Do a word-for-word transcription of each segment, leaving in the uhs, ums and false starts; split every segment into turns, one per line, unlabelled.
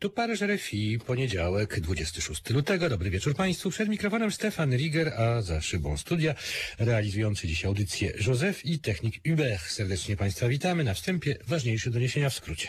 Tu Paryż, R F I, poniedziałek, dwudziestego szóstego lutego. Dobry wieczór Państwu. Przed mikrofonem Stefan Riger, a za szybą studia realizujący dziś audycję Józef i technik Hubert. Serdecznie Państwa witamy. Na wstępie ważniejsze doniesienia w skrócie.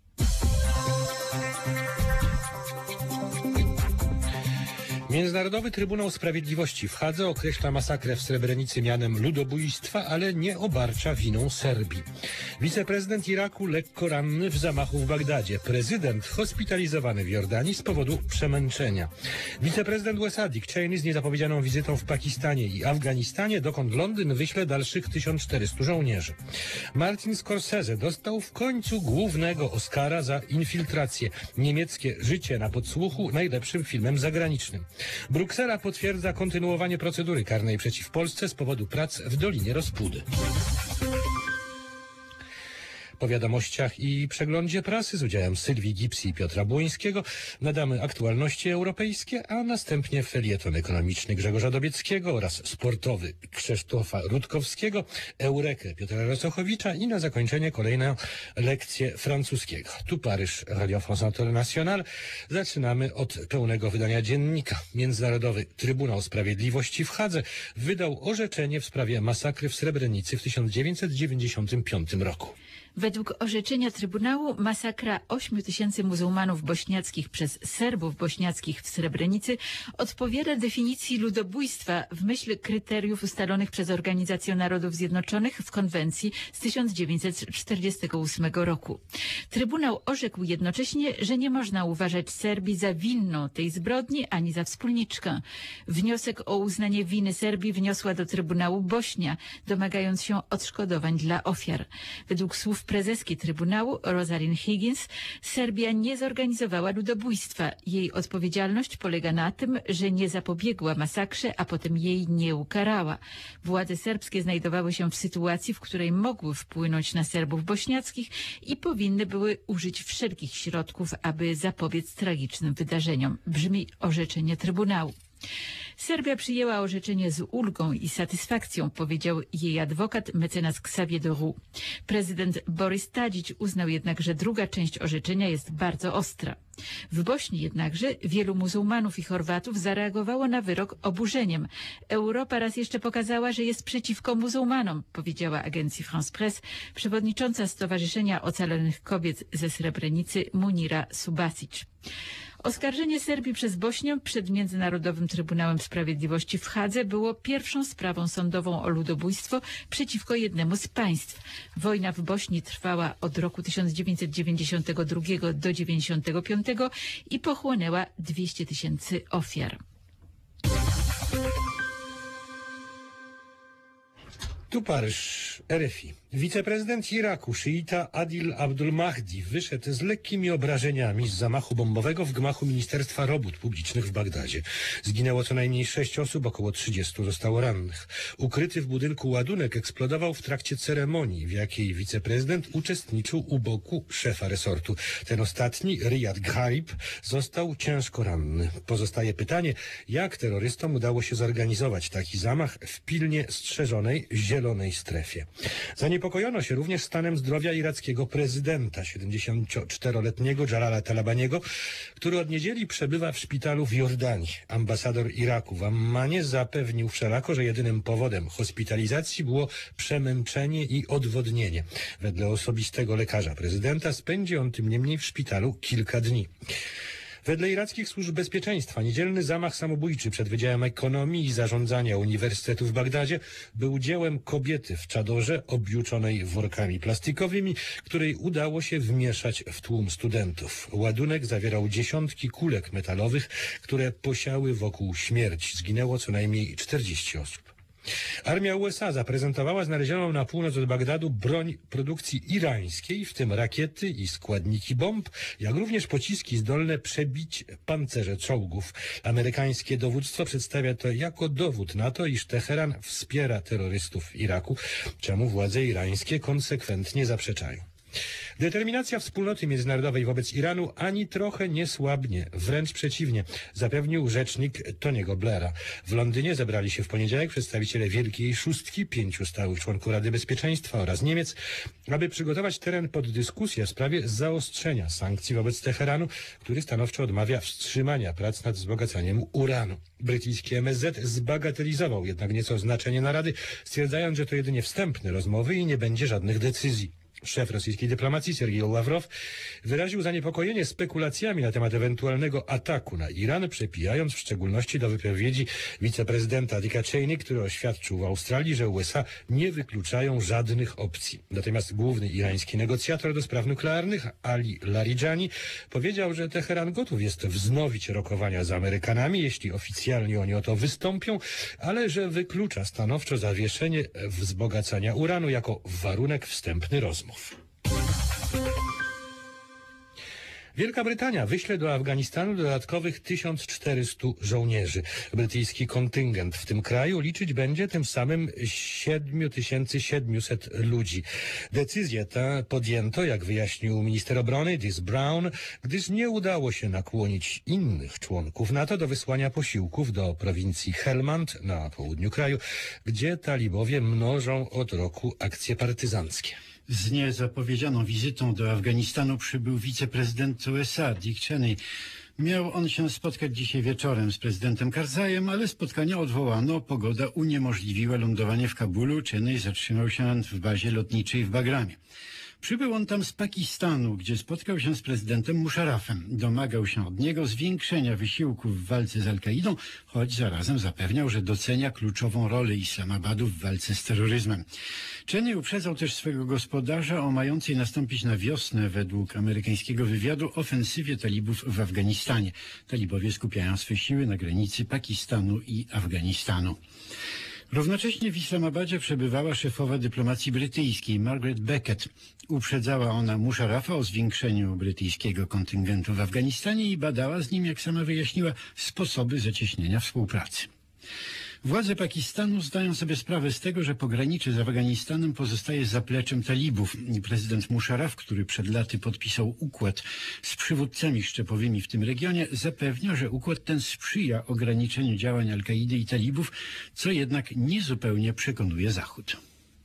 Międzynarodowy Trybunał Sprawiedliwości w Hadze określa masakrę w Srebrenicy mianem ludobójstwa, ale nie obarcza winą Serbii. Wiceprezydent Iraku lekko ranny w zamachu w Bagdadzie. Prezydent hospitalizowany w Jordanii z powodu przemęczenia. Wiceprezydent U S A Dick Cheney z niezapowiedzianą wizytą w Pakistanie i Afganistanie, dokąd Londyn wyśle dalszych tysiąc czterystu żołnierzy. Martin Scorsese dostał w końcu głównego Oscara za Infiltrację. Niemieckie Życie na podsłuchu najlepszym filmem zagranicznym. Bruksela potwierdza kontynuowanie procedury karnej przeciw Polsce z powodu prac w Dolinie Rospudy. Po wiadomościach i przeglądzie prasy z udziałem Sylwii Gipsy i Piotra Błońskiego nadamy aktualności europejskie, a następnie felieton ekonomiczny Grzegorza Dobieckiego oraz sportowy Krzysztofa Rutkowskiego, Eurekę Piotra Rosochowicza i na zakończenie kolejną lekcję francuskiego. Tu Paryż, Radio France Internationale. Zaczynamy od pełnego wydania dziennika. Międzynarodowy Trybunał Sprawiedliwości w Hadze wydał orzeczenie w sprawie masakry w Srebrenicy w tysiąc dziewięćset dziewięćdziesiątym piątym roku.
Według orzeczenia Trybunału masakra ośmiu tysięcy muzułmanów bośniackich przez Serbów bośniackich w Srebrenicy odpowiada definicji ludobójstwa w myśl kryteriów ustalonych przez Organizację Narodów Zjednoczonych w konwencji z tysiąc dziewięćset czterdziestego ósmego roku. Trybunał orzekł jednocześnie, że nie można uważać Serbii za winną tej zbrodni ani za wspólniczkę. Wniosek o uznanie winy Serbii wniosła do Trybunału Bośnia, domagając się odszkodowań dla ofiar. Według słów prezeski Trybunału Rosalind Higgins, Serbia nie zorganizowała ludobójstwa. Jej odpowiedzialność polega na tym, że nie zapobiegła masakrze, a potem jej nie ukarała. Władze serbskie znajdowały się w sytuacji, w której mogły wpłynąć na Serbów bośniackich i powinny były użyć wszelkich środków, aby zapobiec tragicznym wydarzeniom. Brzmi orzeczenie Trybunału. Serbia przyjęła orzeczenie z ulgą i satysfakcją, powiedział jej adwokat mecenas Xavier de Roux. Prezydent Boris Tadić uznał jednak, że druga część orzeczenia jest bardzo ostra. W Bośni jednakże wielu muzułmanów i Chorwatów zareagowało na wyrok oburzeniem. Europa raz jeszcze pokazała, że jest przeciwko muzułmanom, powiedziała agencji France Presse przewodnicząca Stowarzyszenia Ocalonych Kobiet ze Srebrenicy Munira Subasić. Oskarżenie Serbii przez Bośnię przed Międzynarodowym Trybunałem Sprawiedliwości w Hadze było pierwszą sprawą sądową o ludobójstwo przeciwko jednemu z państw. Wojna w Bośni trwała od roku tysiąc dziewięćset dziewięćdziesiątego drugiego do dziewięćdziesiątego piątego i pochłonęła dwieście tysięcy ofiar.
Tu Paryż, R F I. Wiceprezydent Iraku, szyita Adil Abdul Mahdi, wyszedł z lekkimi obrażeniami z zamachu bombowego w gmachu Ministerstwa Robót Publicznych w Bagdadzie. Zginęło co najmniej sześć osób, około trzydziestu zostało rannych. Ukryty w budynku ładunek eksplodował w trakcie ceremonii, w jakiej wiceprezydent uczestniczył u boku szefa resortu. Ten ostatni, Riyad Gharib, został ciężko ranny. Pozostaje pytanie, jak terrorystom udało się zorganizować taki zamach w pilnie strzeżonej zielonej strefie. Zaniepokojono się również stanem zdrowia irackiego prezydenta, siedemdziesięcioczteroletniego Jalala Talabaniego, który od niedzieli przebywa w szpitalu w Jordanii. Ambasador Iraku w Ammanie zapewnił wszelako, że jedynym powodem hospitalizacji było przemęczenie i odwodnienie. Wedle osobistego lekarza prezydenta spędzi on tym niemniej w szpitalu kilka dni. Wedle irackich służb bezpieczeństwa niedzielny zamach samobójczy przed Wydziałem Ekonomii i Zarządzania Uniwersytetu w Bagdadzie był dziełem kobiety w czadorze objuczonej workami plastikowymi, której udało się wmieszać w tłum studentów. Ładunek zawierał dziesiątki kulek metalowych, które posiały wokół śmierć. Zginęło co najmniej czterdzieści osób. Armia U S A zaprezentowała znalezioną na północ od Bagdadu broń produkcji irańskiej, w tym rakiety i składniki bomb, jak również pociski zdolne przebić pancerze czołgów. Amerykańskie dowództwo przedstawia to jako dowód na to, iż Teheran wspiera terrorystów w Iraku, czemu władze irańskie konsekwentnie zaprzeczają. Determinacja wspólnoty międzynarodowej wobec Iranu ani trochę nie słabnie, wręcz przeciwnie, zapewnił rzecznik Tony'ego Blaira. W Londynie zebrali się w poniedziałek przedstawiciele Wielkiej Szóstki, pięciu stałych członków Rady Bezpieczeństwa oraz Niemiec, aby przygotować teren pod dyskusję w sprawie zaostrzenia sankcji wobec Teheranu, który stanowczo odmawia wstrzymania prac nad wzbogacaniem uranu. Brytyjski M S Z zbagatelizował jednak nieco znaczenie narady, stwierdzając, że to jedynie wstępne rozmowy i nie będzie żadnych decyzji. Szef rosyjskiej dyplomacji Sergiej Ławrow wyraził zaniepokojenie spekulacjami na temat ewentualnego ataku na Iran, przepijając w szczególności do wypowiedzi wiceprezydenta Dicka Cheney, który oświadczył w Australii, że U S A nie wykluczają żadnych opcji. Natomiast główny irański negocjator do spraw nuklearnych Ali Larijani powiedział, że Teheran gotów jest wznowić rokowania z Amerykanami, jeśli oficjalnie oni o to wystąpią, ale że wyklucza stanowczo zawieszenie wzbogacania uranu jako warunek wstępny rozmów. Wielka Brytania wyśle do Afganistanu dodatkowych tysiąc czterystu żołnierzy. Brytyjski kontyngent w tym kraju liczyć będzie tym samym siedem tysięcy siedemset ludzi. Decyzję tę podjęto, jak wyjaśnił minister obrony Des Brown, gdyż nie udało się nakłonić innych członków NATO do wysłania posiłków do prowincji Helmand na południu kraju, gdzie talibowie mnożą od roku akcje partyzanckie.
Z niezapowiedzianą wizytą do Afganistanu przybył wiceprezydent U S A Dick Cheney. Miał on się spotkać dzisiaj wieczorem z prezydentem Karzajem, ale spotkania odwołano. Pogoda uniemożliwiła lądowanie w Kabulu. Cheney zatrzymał się w bazie lotniczej w Bagramie. Przybył on tam z Pakistanu, gdzie spotkał się z prezydentem Musharrafem. Domagał się od niego zwiększenia wysiłków w walce z Al-Kaidą, choć zarazem zapewniał, że docenia kluczową rolę Islamabadu w walce z terroryzmem. Cheney uprzedzał też swego gospodarza o mającej nastąpić na wiosnę, według amerykańskiego wywiadu, ofensywie talibów w Afganistanie. Talibowie skupiają swe siły na granicy Pakistanu i Afganistanu. Równocześnie w Islamabadzie przebywała szefowa dyplomacji brytyjskiej Margaret Beckett. Uprzedzała ona Musharrafa o zwiększeniu brytyjskiego kontyngentu w Afganistanie i badała z nim, jak sama wyjaśniła, sposoby zacieśnienia współpracy. Władze Pakistanu zdają sobie sprawę z tego, że pogranicze z Afganistanem pozostaje zapleczem talibów. Prezydent Musharraf, który przed laty podpisał układ z przywódcami szczepowymi w tym regionie, zapewnia, że układ ten sprzyja ograniczeniu działań Al-Kaidy i talibów, co jednak niezupełnie przekonuje Zachód.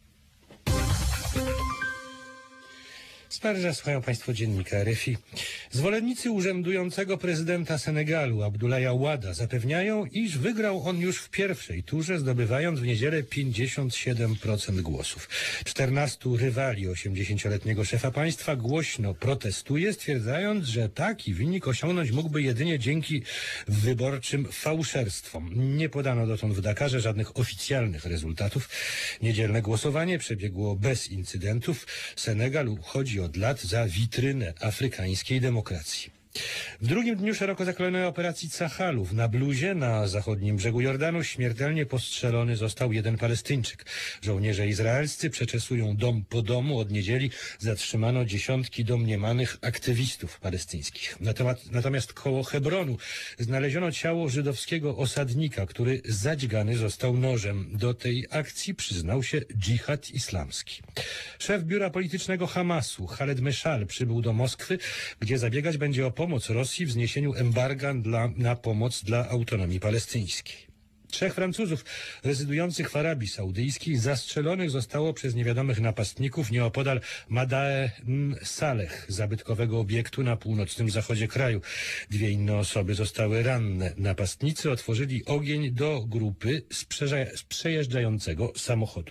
Z Paryża słuchają Państwo dziennika R F I. Zwolennicy urzędującego prezydenta Senegalu Abdoulaye Wada zapewniają, iż wygrał on już w pierwszej turze, zdobywając w niedzielę pięćdziesiąt siedem procent głosów. czternastu rywali osiemdziesięcioletniego szefa państwa głośno protestuje, stwierdzając, że taki wynik osiągnąć mógłby jedynie dzięki wyborczym fałszerstwom. Nie podano dotąd w Dakarze żadnych oficjalnych rezultatów. Niedzielne głosowanie przebiegło bez incydentów. Senegal uchodzi od lat za witrynę afrykańskiej demokracji. W drugim dniu szeroko zakrojonej operacji Sahalu w Nabluzie na zachodnim brzegu Jordanu śmiertelnie postrzelony został jeden Palestyńczyk. Żołnierze izraelscy przeczesują dom po domu. Od niedzieli zatrzymano dziesiątki domniemanych aktywistów palestyńskich. Natomiast koło Hebronu znaleziono ciało żydowskiego osadnika, który zadźgany został nożem. Do tej akcji przyznał się dżihad islamski. Szef biura politycznego Hamasu Khaled Meshal przybył do Moskwy, gdzie zabiegać będzie o pomoc Rosji w zniesieniu embarga dla, na pomoc dla autonomii palestyńskiej. Trzech Francuzów rezydujących w Arabii Saudyjskiej zastrzelonych zostało przez niewiadomych napastników nieopodal Madae Saleh, zabytkowego obiektu na północnym zachodzie kraju. Dwie inne osoby zostały ranne. Napastnicy otworzyli ogień do grupy z, z przejeżdżającego samochodu.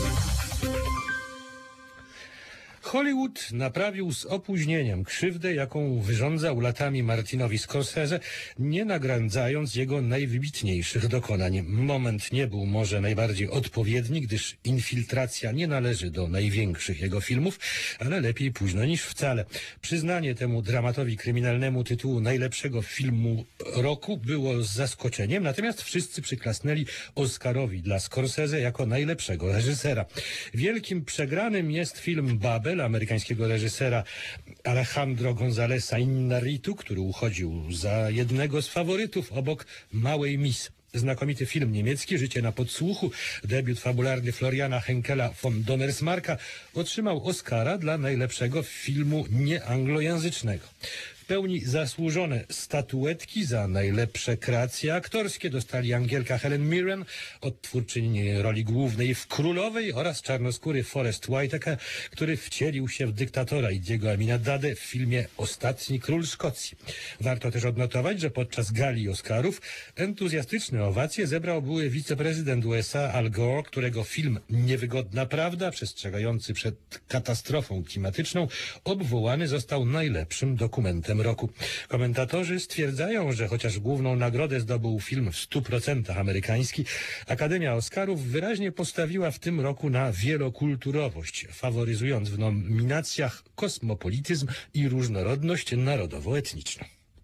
Hollywood naprawił z opóźnieniem krzywdę, jaką wyrządzał latami Martinowi Scorsese, nie nagradzając jego najwybitniejszych dokonań. Moment nie był może najbardziej odpowiedni, gdyż Infiltracja nie należy do największych jego filmów, ale lepiej późno niż wcale. Przyznanie temu dramatowi kryminalnemu tytułu najlepszego filmu roku było z zaskoczeniem, natomiast wszyscy przyklasnęli Oscarowi dla Scorsese jako najlepszego reżysera. Wielkim przegranym jest film Babel amerykańskiego reżysera Alejandro Gonzáleza Iñárritu, który uchodził za jednego z faworytów obok Małej Miss. Znakomity film niemiecki Życie na podsłuchu, debiut fabularny Floriana Henkela von Donnersmarcka, otrzymał Oscara dla najlepszego filmu nieanglojęzycznego. W pełni zasłużone statuetki za najlepsze kreacje aktorskie dostali Angielka Helen Mirren, odtwórczyni roli głównej w Królowej, oraz czarnoskóry Forest Whitaker, który wcielił się w dyktatora Idiego Amina Dadę w filmie Ostatni Król Szkocji. Warto też odnotować, że podczas gali Oscarów entuzjastyczne owacje zebrał były wiceprezydent U S A Al Gore, którego film Niewygodna Prawda, przestrzegający przed katastrofą klimatyczną, obwołany został najlepszym dokumentem roku. Komentatorzy stwierdzają, że chociaż główną nagrodę zdobył film w stu procentach amerykański, Akademia Oscarów wyraźnie postawiła w tym roku na wielokulturowość, faworyzując w nominacjach kosmopolityzm i różnorodność narodowo-etniczną.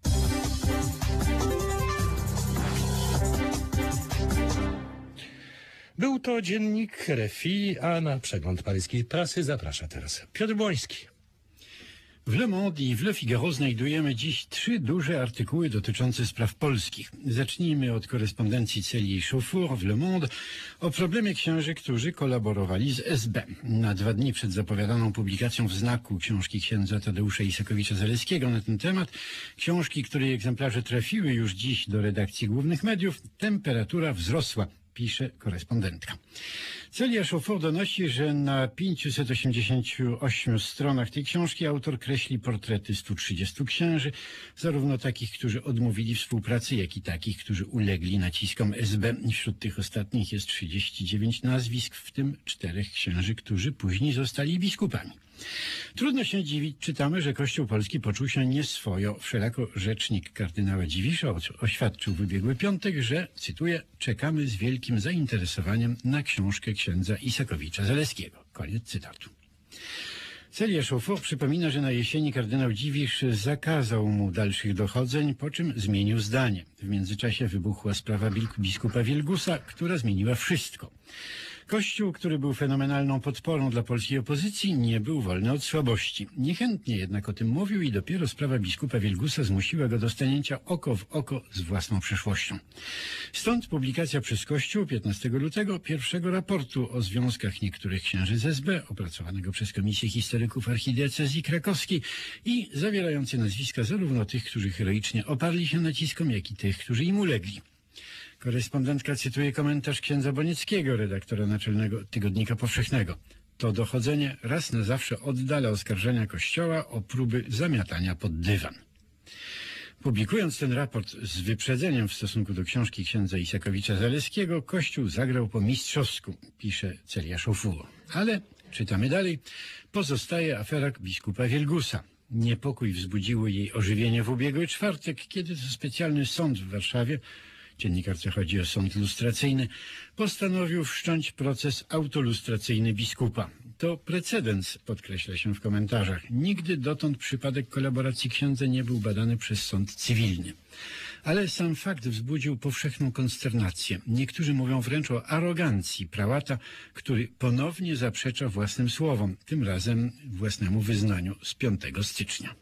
Był to dziennik R F I, a na przegląd paryskiej prasy zaprasza teraz Piotr Błoński.
W Le Monde i w Le Figaro znajdujemy dziś trzy duże artykuły dotyczące spraw polskich. Zacznijmy od korespondencji Celi Chauffour w Le Monde o problemie księży, którzy kolaborowali z S B. Na dwa dni przed zapowiadaną publikacją w Znaku książki księdza Tadeusza Isakowicza-Zaleskiego na ten temat, książki, której egzemplarze trafiły już dziś do redakcji głównych mediów, temperatura wzrosła, pisze korespondentka. Celia Chauffour donosi, że na pięciuset osiemdziesięciu ośmiu stronach tej książki autor kreśli portrety stu trzydziestu księży, zarówno takich, którzy odmówili współpracy, jak i takich, którzy ulegli naciskom S B. Wśród tych ostatnich jest trzydzieści dziewięć nazwisk, w tym czterech księży, którzy później zostali biskupami. Trudno się dziwić, czytamy, że Kościół polski poczuł się nieswojo. Wszelako rzecznik kardynała Dziwisza oświadczył w ubiegły piątek, że, cytuję, czekamy z wielkim zainteresowaniem na książkę księdza Isakowicza-Zaleskiego. Koniec cytatu. Celia Chauffour przypomina, że na jesieni kardynał Dziwisz zakazał mu dalszych dochodzeń, po czym zmienił zdanie. W międzyczasie wybuchła sprawa biskupa Wielgusa, która zmieniła wszystko. Kościół, który był fenomenalną podporą dla polskiej opozycji, nie był wolny od słabości. Niechętnie jednak o tym mówił i dopiero sprawa biskupa Wielgusa zmusiła go do stanięcia oko w oko z własną przeszłością. Stąd publikacja przez Kościół piętnastego lutego pierwszego raportu o związkach niektórych księży z S B, opracowanego przez Komisję Historyków Archidiecezji Krakowskiej i zawierający nazwiska zarówno tych, którzy heroicznie oparli się naciskom, jak i tych, którzy im ulegli. Korespondentka cytuje komentarz księdza Bonieckiego, redaktora naczelnego Tygodnika Powszechnego. To dochodzenie raz na zawsze oddala oskarżenia Kościoła o próby zamiatania pod dywan. Publikując ten raport z wyprzedzeniem w stosunku do książki księdza Isakowicza-Zaleskiego, Kościół zagrał po mistrzowsku, pisze Celia Chauffour. Ale, czytamy dalej, pozostaje afera biskupa Wielgusa. Niepokój wzbudziło jej ożywienie w ubiegły czwartek, kiedy to specjalny sąd w Warszawie, dziennikarce chodzi o sąd lustracyjny, postanowił wszcząć proces autolustracyjny biskupa. To precedens, podkreśla się w komentarzach. Nigdy dotąd przypadek kolaboracji księdza nie był badany przez sąd cywilny. Ale sam fakt wzbudził powszechną konsternację. Niektórzy mówią wręcz o arogancji prałata, który ponownie zaprzecza własnym słowom, tym razem własnemu wyznaniu z piątego stycznia.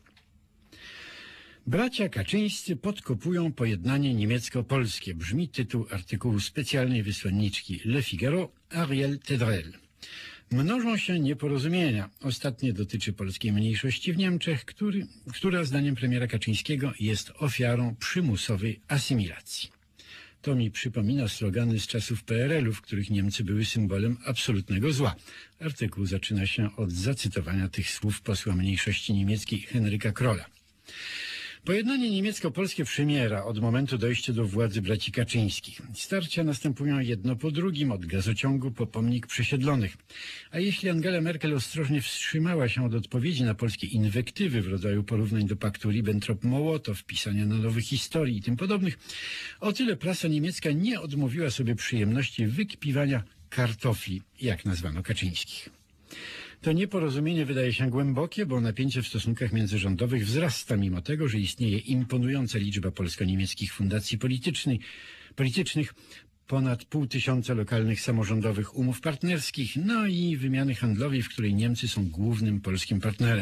Bracia Kaczyńscy podkopują pojednanie niemiecko-polskie. Brzmi tytuł artykułu specjalnej wysłanniczki Le Figaro Ariel Tedrel. Mnożą się nieporozumienia. Ostatnie dotyczy polskiej mniejszości w Niemczech, który, która zdaniem premiera Kaczyńskiego jest ofiarą przymusowej asymilacji. To mi przypomina slogany z czasów P R L u, w których Niemcy były symbolem absolutnego zła. Artykuł zaczyna się od zacytowania tych słów posła mniejszości niemieckiej Henryka Krolla. Pojednanie niemiecko-polskie przymiera od momentu dojścia do władzy braci Kaczyńskich. Starcia następują jedno po drugim, od gazociągu po pomnik przesiedlonych. A jeśli Angela Merkel ostrożnie wstrzymała się od odpowiedzi na polskie inwektywy w rodzaju porównań do paktu Ribbentrop-Mołotow, pisania na nowych historii i tym podobnych, o tyle prasa niemiecka nie odmówiła sobie przyjemności wykpiwania kartofli, jak nazwano Kaczyńskich. To nieporozumienie wydaje się głębokie, bo napięcie w stosunkach międzyrządowych wzrasta, mimo tego, że istnieje imponująca liczba polsko-niemieckich fundacji politycznych, ponad pół tysiąca lokalnych samorządowych umów partnerskich, no i wymiany handlowej, w której Niemcy są głównym polskim partnerem.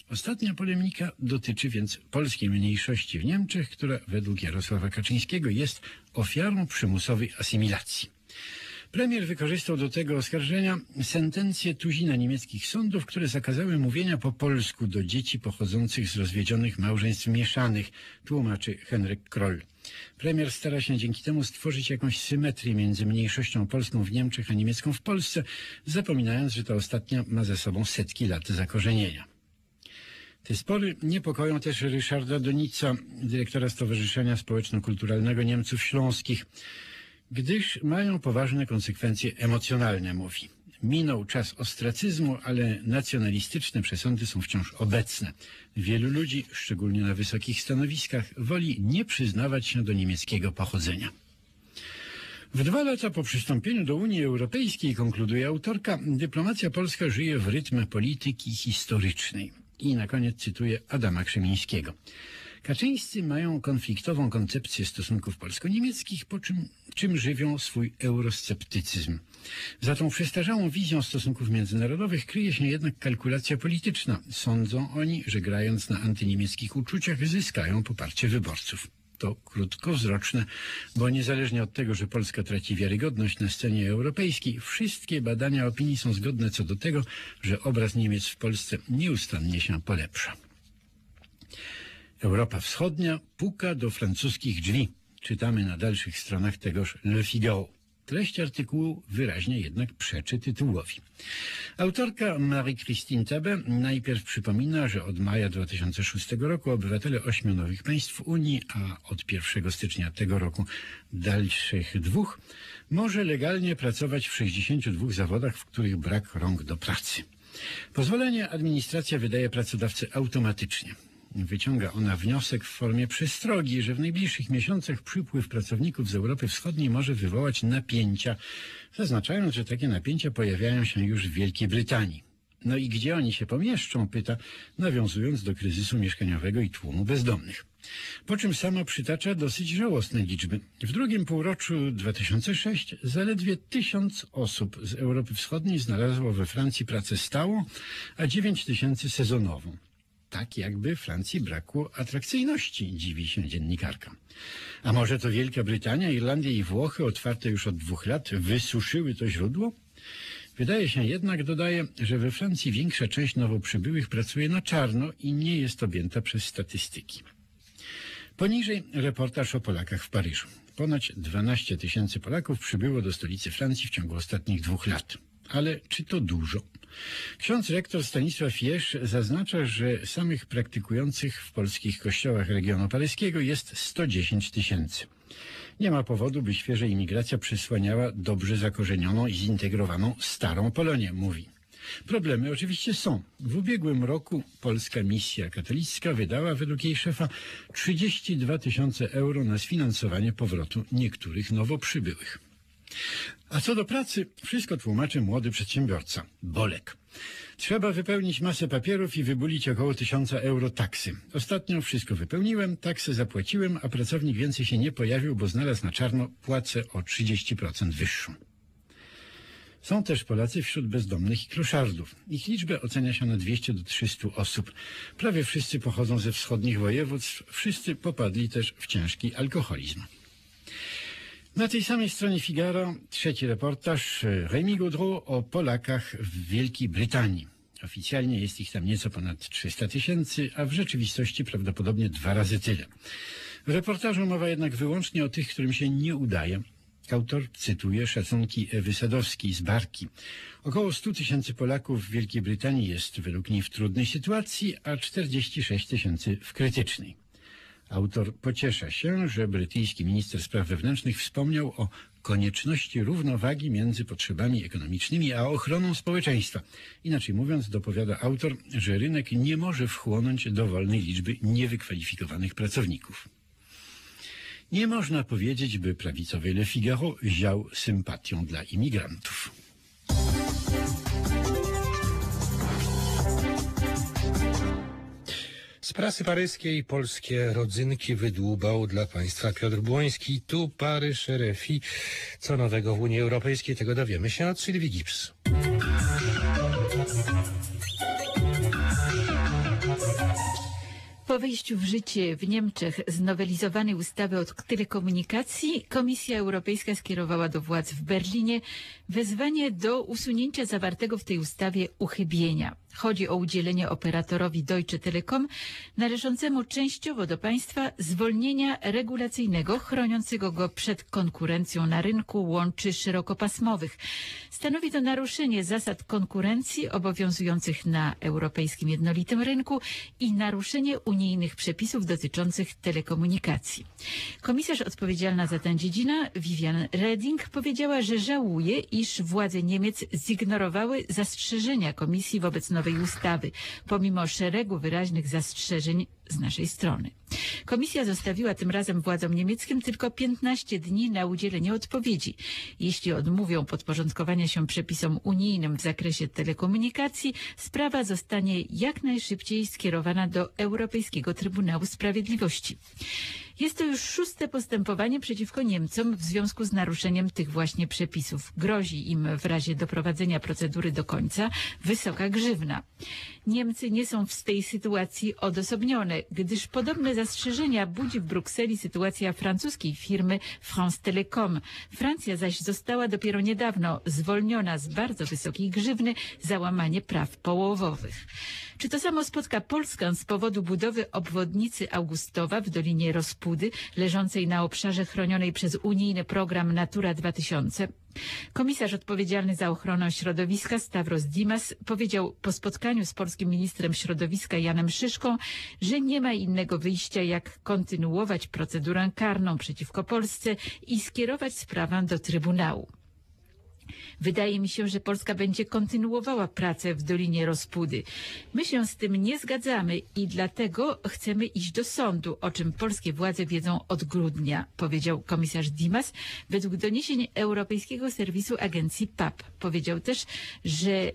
Ostatnia polemika dotyczy więc polskiej mniejszości w Niemczech, która według Jarosława Kaczyńskiego jest ofiarą przymusowej asymilacji. Premier wykorzystał do tego oskarżenia sentencje tuzina niemieckich sądów, które zakazały mówienia po polsku do dzieci pochodzących z rozwiedzionych małżeństw mieszanych, tłumaczy Henryk Kroll. Premier stara się dzięki temu stworzyć jakąś symetrię między mniejszością polską w Niemczech a niemiecką w Polsce, zapominając, że ta ostatnia ma za sobą setki lat zakorzenienia. Te spory niepokoją też Ryszarda Donica, dyrektora Stowarzyszenia Społeczno-Kulturalnego Niemców Śląskich, gdyż mają poważne konsekwencje emocjonalne, mówi. Minął czas ostracyzmu, ale nacjonalistyczne przesądy są wciąż obecne. Wielu ludzi, szczególnie na wysokich stanowiskach, woli nie przyznawać się do niemieckiego pochodzenia. W dwa lata po przystąpieniu do Unii Europejskiej, konkluduje autorka, dyplomacja polska żyje w rytmie polityki historycznej. I na koniec cytuję Adama Krzemińskiego. Kaczyńscy mają konfliktową koncepcję stosunków polsko-niemieckich, po czym, czym żywią swój eurosceptycyzm. Za tą przestarzałą wizją stosunków międzynarodowych kryje się jednak kalkulacja polityczna. Sądzą oni, że grając na antyniemieckich uczuciach zyskają poparcie wyborców. To krótkowzroczne, bo niezależnie od tego, że Polska traci wiarygodność na scenie europejskiej, wszystkie badania opinii są zgodne co do tego, że obraz Niemiec w Polsce nieustannie się polepsza. Europa Wschodnia puka do francuskich drzwi. Czytamy na dalszych stronach tegoż Le Figaro. Treść artykułu wyraźnie jednak przeczy tytułowi. Autorka Marie-Christine Tabé najpierw przypomina, że od maja dwa tysiące szóstego roku obywatele ośmiu nowych państw Unii, a od pierwszego stycznia tego roku dalszych dwóch, może legalnie pracować w sześćdziesięciu dwóch zawodach, w których brak rąk do pracy. Pozwolenie administracja wydaje pracodawcy automatycznie. Wyciąga ona wniosek w formie przestrogi, że w najbliższych miesiącach przypływ pracowników z Europy Wschodniej może wywołać napięcia, zaznaczając, że takie napięcia pojawiają się już w Wielkiej Brytanii. No i gdzie oni się pomieszczą, pyta, nawiązując do kryzysu mieszkaniowego i tłumu bezdomnych. Po czym sama przytacza dosyć żałosne liczby. W drugim półroczu dwa tysiące szóstego zaledwie tysiąc osób z Europy Wschodniej znalazło we Francji pracę stałą, a dziewięć tysięcy sezonową. Tak jakby Francji brakło atrakcyjności, dziwi się dziennikarka. A może to Wielka Brytania, Irlandia i Włochy, otwarte już od dwóch lat, wysuszyły to źródło? Wydaje się jednak, dodaje, że we Francji większa część nowo przybyłych pracuje na czarno i nie jest objęta przez statystyki. Poniżej reportaż o Polakach w Paryżu. Ponad dwanaście tysięcy Polaków przybyło do stolicy Francji w ciągu ostatnich dwóch lat. Ale czy to dużo? Ksiądz rektor Stanisław Jesz zaznacza, że samych praktykujących w polskich kościołach regionu paryskiego jest sto dziesięć tysięcy. Nie ma powodu, by świeża imigracja przysłaniała dobrze zakorzenioną i zintegrowaną starą Polonię, mówi. Problemy oczywiście są. W ubiegłym roku polska misja katolicka wydała według jej szefa trzydzieści dwa tysiące euro na sfinansowanie powrotu niektórych nowo przybyłych. A co do pracy, wszystko tłumaczy młody przedsiębiorca, Bolek. Trzeba wypełnić masę papierów i wybulić około tysiąca euro taksy. Ostatnio wszystko wypełniłem, taksę zapłaciłem, a pracownik więcej się nie pojawił, bo znalazł na czarno płacę o trzydzieści procent wyższą. Są też Polacy wśród bezdomnych i kloszardów. Ich liczbę ocenia się na dwieście do trzystu osób. Prawie wszyscy pochodzą ze wschodnich województw, wszyscy popadli też w ciężki alkoholizm. Na tej samej stronie Figaro trzeci reportaż Rémi Gaudreau o Polakach w Wielkiej Brytanii. Oficjalnie jest ich tam nieco ponad trzysta tysięcy, a w rzeczywistości prawdopodobnie dwa razy tyle. W reportażu mowa jednak wyłącznie o tych, którym się nie udaje. Autor cytuje szacunki Ewy Sadowskiej z Barki. Około stu tysięcy Polaków w Wielkiej Brytanii jest według niej w trudnej sytuacji, a czterdzieści sześć tysięcy w krytycznej. Autor pociesza się, że brytyjski minister spraw wewnętrznych wspomniał o konieczności równowagi między potrzebami ekonomicznymi a ochroną społeczeństwa. Inaczej mówiąc, dopowiada autor, że rynek nie może wchłonąć dowolnej liczby niewykwalifikowanych pracowników. Nie można powiedzieć, by prawicowy Le Figaro ział sympatią dla imigrantów.
Z prasy paryskiej polskie rodzynki wydłubał dla państwa Piotr Błoński. Tu Paryż, R F I. Co nowego w Unii Europejskiej, tego dowiemy się od Sylwii Gibbs.
Po wejściu w życie w Niemczech znowelizowanej ustawy o telekomunikacji Komisja Europejska skierowała do władz w Berlinie wezwanie do usunięcia zawartego w tej ustawie uchybienia. Chodzi o udzielenie operatorowi Deutsche Telekom należącemu częściowo do państwa zwolnienia regulacyjnego chroniącego go przed konkurencją na rynku łączy szerokopasmowych. Stanowi to naruszenie zasad konkurencji obowiązujących na europejskim jednolitym rynku i naruszenie unijnych przepisów dotyczących telekomunikacji. Komisarz odpowiedzialna za tę dziedzinę, Viviane Reding, powiedziała, że żałuje, iż władze Niemiec zignorowały zastrzeżenia Komisji wobec nowej ustawy, pomimo szeregu wyraźnych zastrzeżeń z naszej strony. Komisja zostawiła tym razem władzom niemieckim tylko piętnaście dni na udzielenie odpowiedzi. Jeśli odmówią podporządkowania się przepisom unijnym w zakresie telekomunikacji, sprawa zostanie jak najszybciej skierowana do Europejskiego Trybunału Sprawiedliwości. Jest to już szóste postępowanie przeciwko Niemcom w związku z naruszeniem tych właśnie przepisów. Grozi im w razie doprowadzenia procedury do końca wysoka grzywna. Niemcy nie są z tej sytuacji odosobnione, gdyż podobne zastrzeżenia budzi w Brukseli sytuacja francuskiej firmy France Telecom. Francja zaś została dopiero niedawno zwolniona z bardzo wysokiej grzywny za łamanie praw połowowych. Czy to samo spotka Polskę z powodu budowy obwodnicy Augustowa w Dolinie Rospudy, leżącej na obszarze chronionej przez unijny program Natura dwa tysiące? Komisarz odpowiedzialny za ochronę środowiska Stavros Dimas powiedział po spotkaniu z polskim ministrem środowiska Janem Szyszką, że nie ma innego wyjścia, jak kontynuować procedurę karną przeciwko Polsce i skierować sprawę do Trybunału. Wydaje mi się, że Polska będzie kontynuowała pracę w Dolinie Rospudy. My się z tym nie zgadzamy i dlatego chcemy iść do sądu, o czym polskie władze wiedzą od grudnia, powiedział komisarz Dimas według doniesień Europejskiego Serwisu Agencji P A P. Powiedział też, że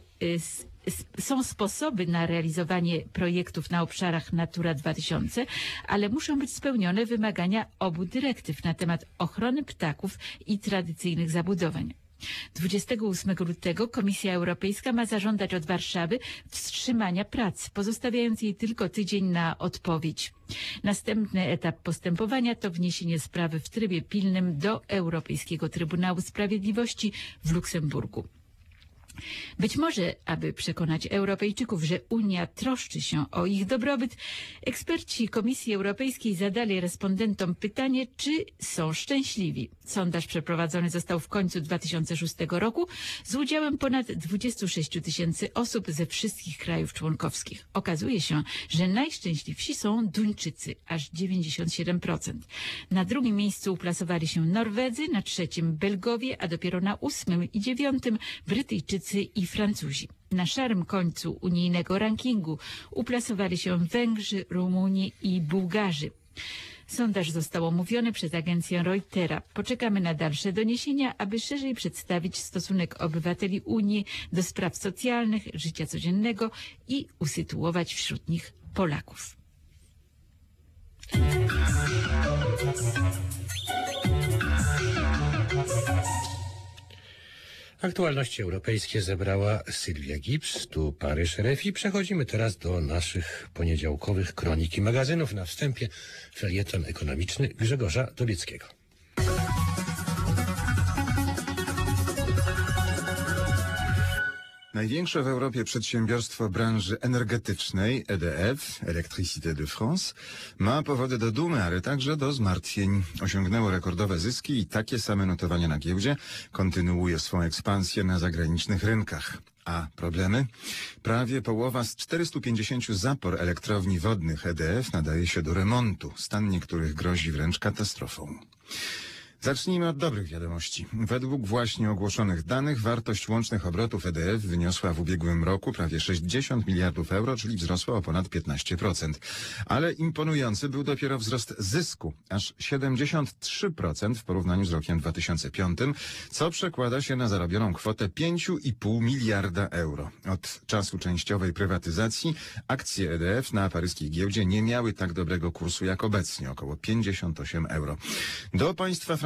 są sposoby na realizowanie projektów na obszarach Natura dwa tysiące, ale muszą być spełnione wymagania obu dyrektyw na temat ochrony ptaków i tradycyjnych zabudowań. dwudziestego ósmego lutego Komisja Europejska ma zażądać od Warszawy wstrzymania prac, pozostawiając jej tylko tydzień na odpowiedź. Następny etap postępowania to wniesienie sprawy w trybie pilnym do Europejskiego Trybunału Sprawiedliwości w Luksemburgu. Być może, aby przekonać Europejczyków, że Unia troszczy się o ich dobrobyt, eksperci Komisji Europejskiej zadali respondentom pytanie, czy są szczęśliwi. Sondaż przeprowadzony został w końcu dwa tysiące szóstego roku z udziałem ponad dwudziestu sześciu tysięcy osób ze wszystkich krajów członkowskich. Okazuje się, że najszczęśliwsi są Duńczycy, aż dziewięćdziesiąt siedem procent. Na drugim miejscu uplasowali się Norwedzy, na trzecim Belgowie, a dopiero na ósmym i dziewiątym Brytyjczycy i Francuzi. Na szarym końcu unijnego rankingu uplasowali się Węgrzy, Rumuni i Bułgarzy. Sondaż został omówiony przez agencję Reutera. Poczekamy na dalsze doniesienia, aby szerzej przedstawić stosunek obywateli Unii do spraw socjalnych, życia codziennego i usytuować wśród nich Polaków.
Aktualności europejskie zebrała Sylwia Gibbs, tu Paryż R F I. Przechodzimy teraz do naszych poniedziałkowych kronik i magazynów. Na wstępie felieton ekonomiczny Grzegorza Dobieckiego.
Największe w Europie przedsiębiorstwo branży energetycznej, E D F, Électricité de France, ma powody do dumy, ale także do zmartwień. Osiągnęło rekordowe zyski i takie same notowania na giełdzie, kontynuuje swą ekspansję na zagranicznych rynkach. A problemy? Prawie połowa z czterystu pięćdziesięciu zapor elektrowni wodnych E D F nadaje się do remontu, stan niektórych grozi wręcz katastrofą. Zacznijmy od dobrych wiadomości. Według właśnie ogłoszonych danych wartość łącznych obrotów E D F wyniosła w ubiegłym roku prawie sześćdziesiąt miliardów euro, czyli wzrosła o ponad piętnaście procent. Ale imponujący był dopiero wzrost zysku, aż siedemdziesiąt trzy procent w porównaniu z rokiem dwa tysiące piątym, co przekłada się na zarobioną kwotę pięć i pół miliarda euro. Od czasu częściowej prywatyzacji akcje E D F na paryskiej giełdzie nie miały tak dobrego kursu jak obecnie, około pięćdziesiąt osiem euro. Do państwa francuskiego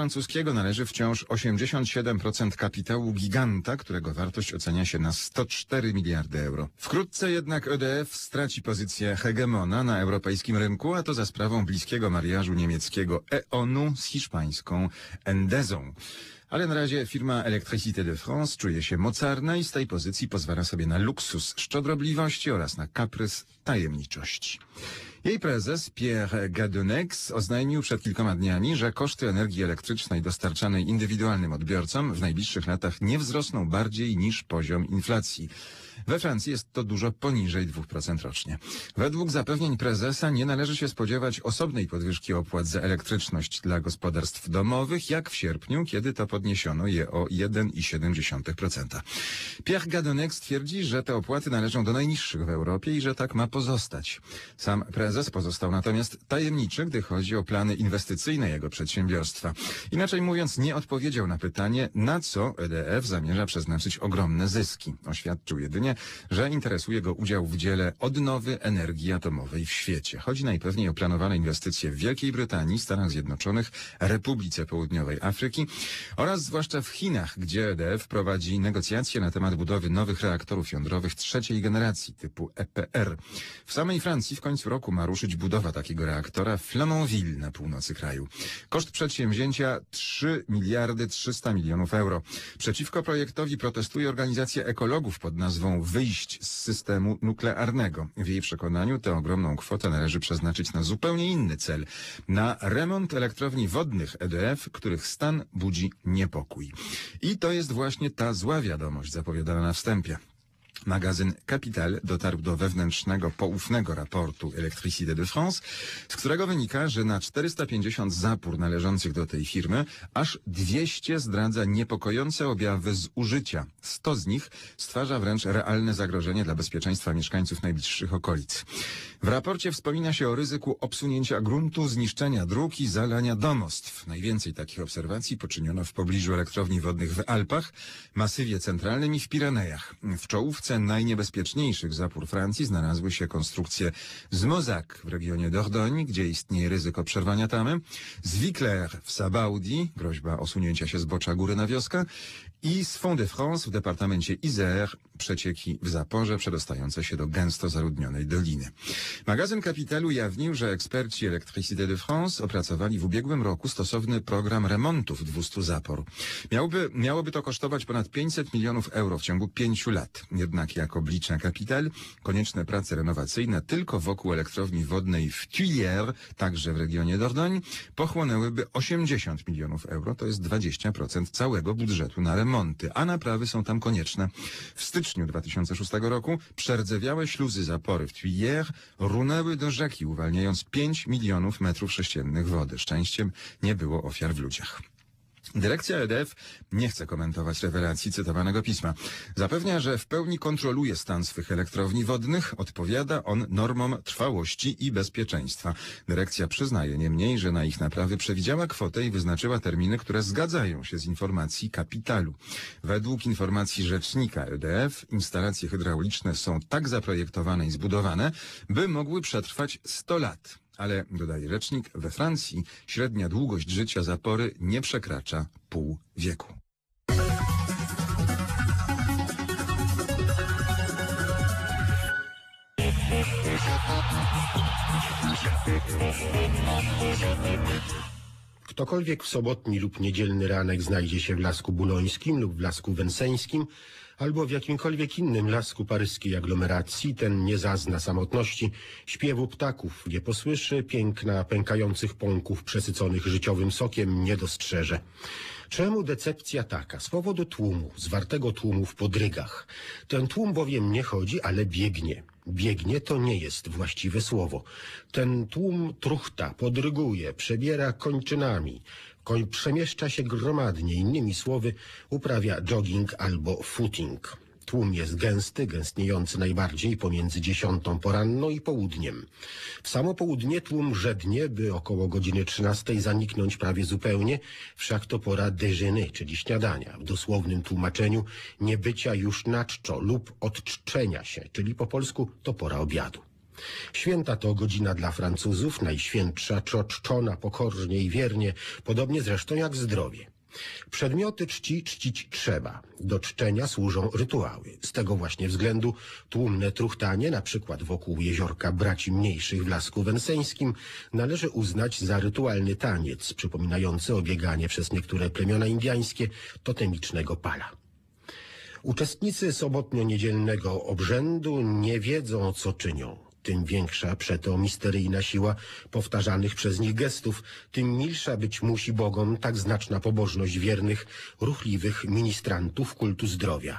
francuskiego należy wciąż osiemdziesiąt siedem procent kapitału giganta, którego wartość ocenia się na sto cztery miliardy euro. Wkrótce jednak E D F straci pozycję hegemona na europejskim rynku, a to za sprawą bliskiego mariażu niemieckiego E O N-u z hiszpańską Endesą. Ale na razie firma Électricité de France czuje się mocarna i z tej pozycji pozwala sobie na luksus szczodrobliwości oraz na kaprys tajemniczości. Jej prezes Pierre Gadonex oznajmił przed kilkoma dniami, że koszty energii elektrycznej dostarczanej indywidualnym odbiorcom w najbliższych latach nie wzrosną bardziej niż poziom inflacji. We Francji jest to dużo poniżej dwa procent rocznie. Według zapewnień prezesa nie należy się spodziewać osobnej podwyżki opłat za elektryczność dla gospodarstw domowych, jak w sierpniu, kiedy to podniesiono je o jeden przecinek siedem procent. Pierre Gadonex twierdzi, że te opłaty należą do najniższych w Europie i że tak ma pozostać. Sam prezes pozostał natomiast tajemniczy, gdy chodzi o plany inwestycyjne jego przedsiębiorstwa. Inaczej mówiąc, nie odpowiedział na pytanie, na co E D F zamierza przeznaczyć ogromne zyski. Oświadczył jedynie, że interesuje go udział w dziele odnowy energii atomowej w świecie. Chodzi najpewniej o planowane inwestycje w Wielkiej Brytanii, Stanach Zjednoczonych, Republice Południowej Afryki oraz zwłaszcza w Chinach, gdzie E D F prowadzi negocjacje na temat budowy nowych reaktorów jądrowych trzeciej generacji typu E P R. W samej Francji w końcu roku ma ruszyć budowa takiego reaktora w Flamanville na północy kraju. Koszt przedsięwzięcia trzy miliardy trzysta milionów euro. Przeciwko projektowi protestuje organizacja ekologów pod nazwą Wyjść z systemu nuklearnego. W jej przekonaniu tę ogromną kwotę należy przeznaczyć na zupełnie inny cel. Na remont elektrowni wodnych E D F, których stan budzi niepokój. I to jest właśnie ta zła wiadomość zapowiadana na wstępie. Magazyn Capital dotarł do wewnętrznego, poufnego raportu Électricité de France, z którego wynika, że na czterysta pięćdziesiąt zapór należących do tej firmy aż dwieście zdradza niepokojące objawy zużycia. sto z nich stwarza wręcz realne zagrożenie dla bezpieczeństwa mieszkańców najbliższych okolic. W raporcie wspomina się o ryzyku obsunięcia gruntu, zniszczenia dróg i zalania domostw. Najwięcej takich obserwacji poczyniono w pobliżu elektrowni wodnych w Alpach, Masywie Centralnym i w Pirenejach. W czołówce najniebezpieczniejszych zapór Francji znalazły się konstrukcje z Mozac w regionie Dordogne, gdzie istnieje ryzyko przerwania tamy, z Wickler w Sabaudi, groźba osunięcia się zbocza góry na wioskę, i z Font-de-France w departamencie Isère, przecieki w zaporze przedostające się do gęsto zaludnionej doliny. Magazyn Kapitalu ujawnił, że eksperci Électricité de France opracowali w ubiegłym roku stosowny program remontów dwustu zapor. Miałoby, miałoby to kosztować ponad pięćset milionów euro w ciągu pięciu lat. Jednak jak oblicza Capital, konieczne prace renowacyjne tylko wokół elektrowni wodnej w Tuilière, także w regionie Dordogne, pochłonęłyby osiemdziesiąt milionów euro, to jest dwadzieścia procent całego budżetu na remonty, a naprawy są tam konieczne. W styczniu dwa tysiące szóstego roku przerdzewiałe śluzy zapory w Tuilière runęły do rzeki, uwalniając pięć milionów metrów sześciennych wody. Szczęściem nie było ofiar w ludziach. Dyrekcja E D F nie chce komentować rewelacji cytowanego pisma. Zapewnia, że w pełni kontroluje stan swych elektrowni wodnych, odpowiada on normom trwałości i bezpieczeństwa. Dyrekcja przyznaje niemniej, że na ich naprawy przewidziała kwotę i wyznaczyła terminy, które zgadzają się z informacji Kapitalu. Według informacji rzecznika E D F instalacje hydrauliczne są tak zaprojektowane i zbudowane, by mogły przetrwać sto lat. Ale, dodaje rzecznik, we Francji średnia długość życia zapory nie przekracza pół wieku.
Ktokolwiek w sobotni lub niedzielny ranek znajdzie się w Lasku Bulońskim lub w Lasku Wenseńskim, albo w jakimkolwiek innym lasku paryskiej aglomeracji, ten nie zazna samotności, śpiewu ptaków nie posłyszy, piękna pękających pąków przesyconych życiowym sokiem nie dostrzeże. Czemu decepcja taka? Z powodu tłumu, zwartego tłumu w podrygach. Ten tłum bowiem nie chodzi, ale biegnie. Biegnie to nie jest właściwe słowo. Ten tłum truchta, podryguje, przebiera kończynami, koń przemieszcza się gromadnie, innymi słowy uprawia jogging albo footing. Tłum jest gęsty, gęstniejący najbardziej pomiędzy dziesiątą poranną i południem. W samo południe tłum rzednie, by około godziny trzynastej zaniknąć prawie zupełnie, wszak to pora déjeuner, czyli śniadania, w dosłownym tłumaczeniu niebycia już na czczo lub odczczenia się, czyli po polsku to pora obiadu. Święta to godzina dla Francuzów, najświętsza, czczona pokornie i wiernie, podobnie zresztą jak zdrowie. Przedmioty czci czcić trzeba. Do czczenia służą rytuały. Z tego właśnie względu tłumne truchtanie, na przykład wokół jeziorka Braci Mniejszych w Lasku Wenseńskim, należy uznać za rytualny taniec, przypominający obieganie przez niektóre plemiona indyjskie totemicznego pala. Uczestnicy sobotnio-niedzielnego obrzędu nie wiedzą, co czynią. Tym większa przeto misteryjna siła powtarzanych przez nich gestów, tym milsza być musi Bogom tak znaczna pobożność wiernych, ruchliwych ministrantów kultu zdrowia.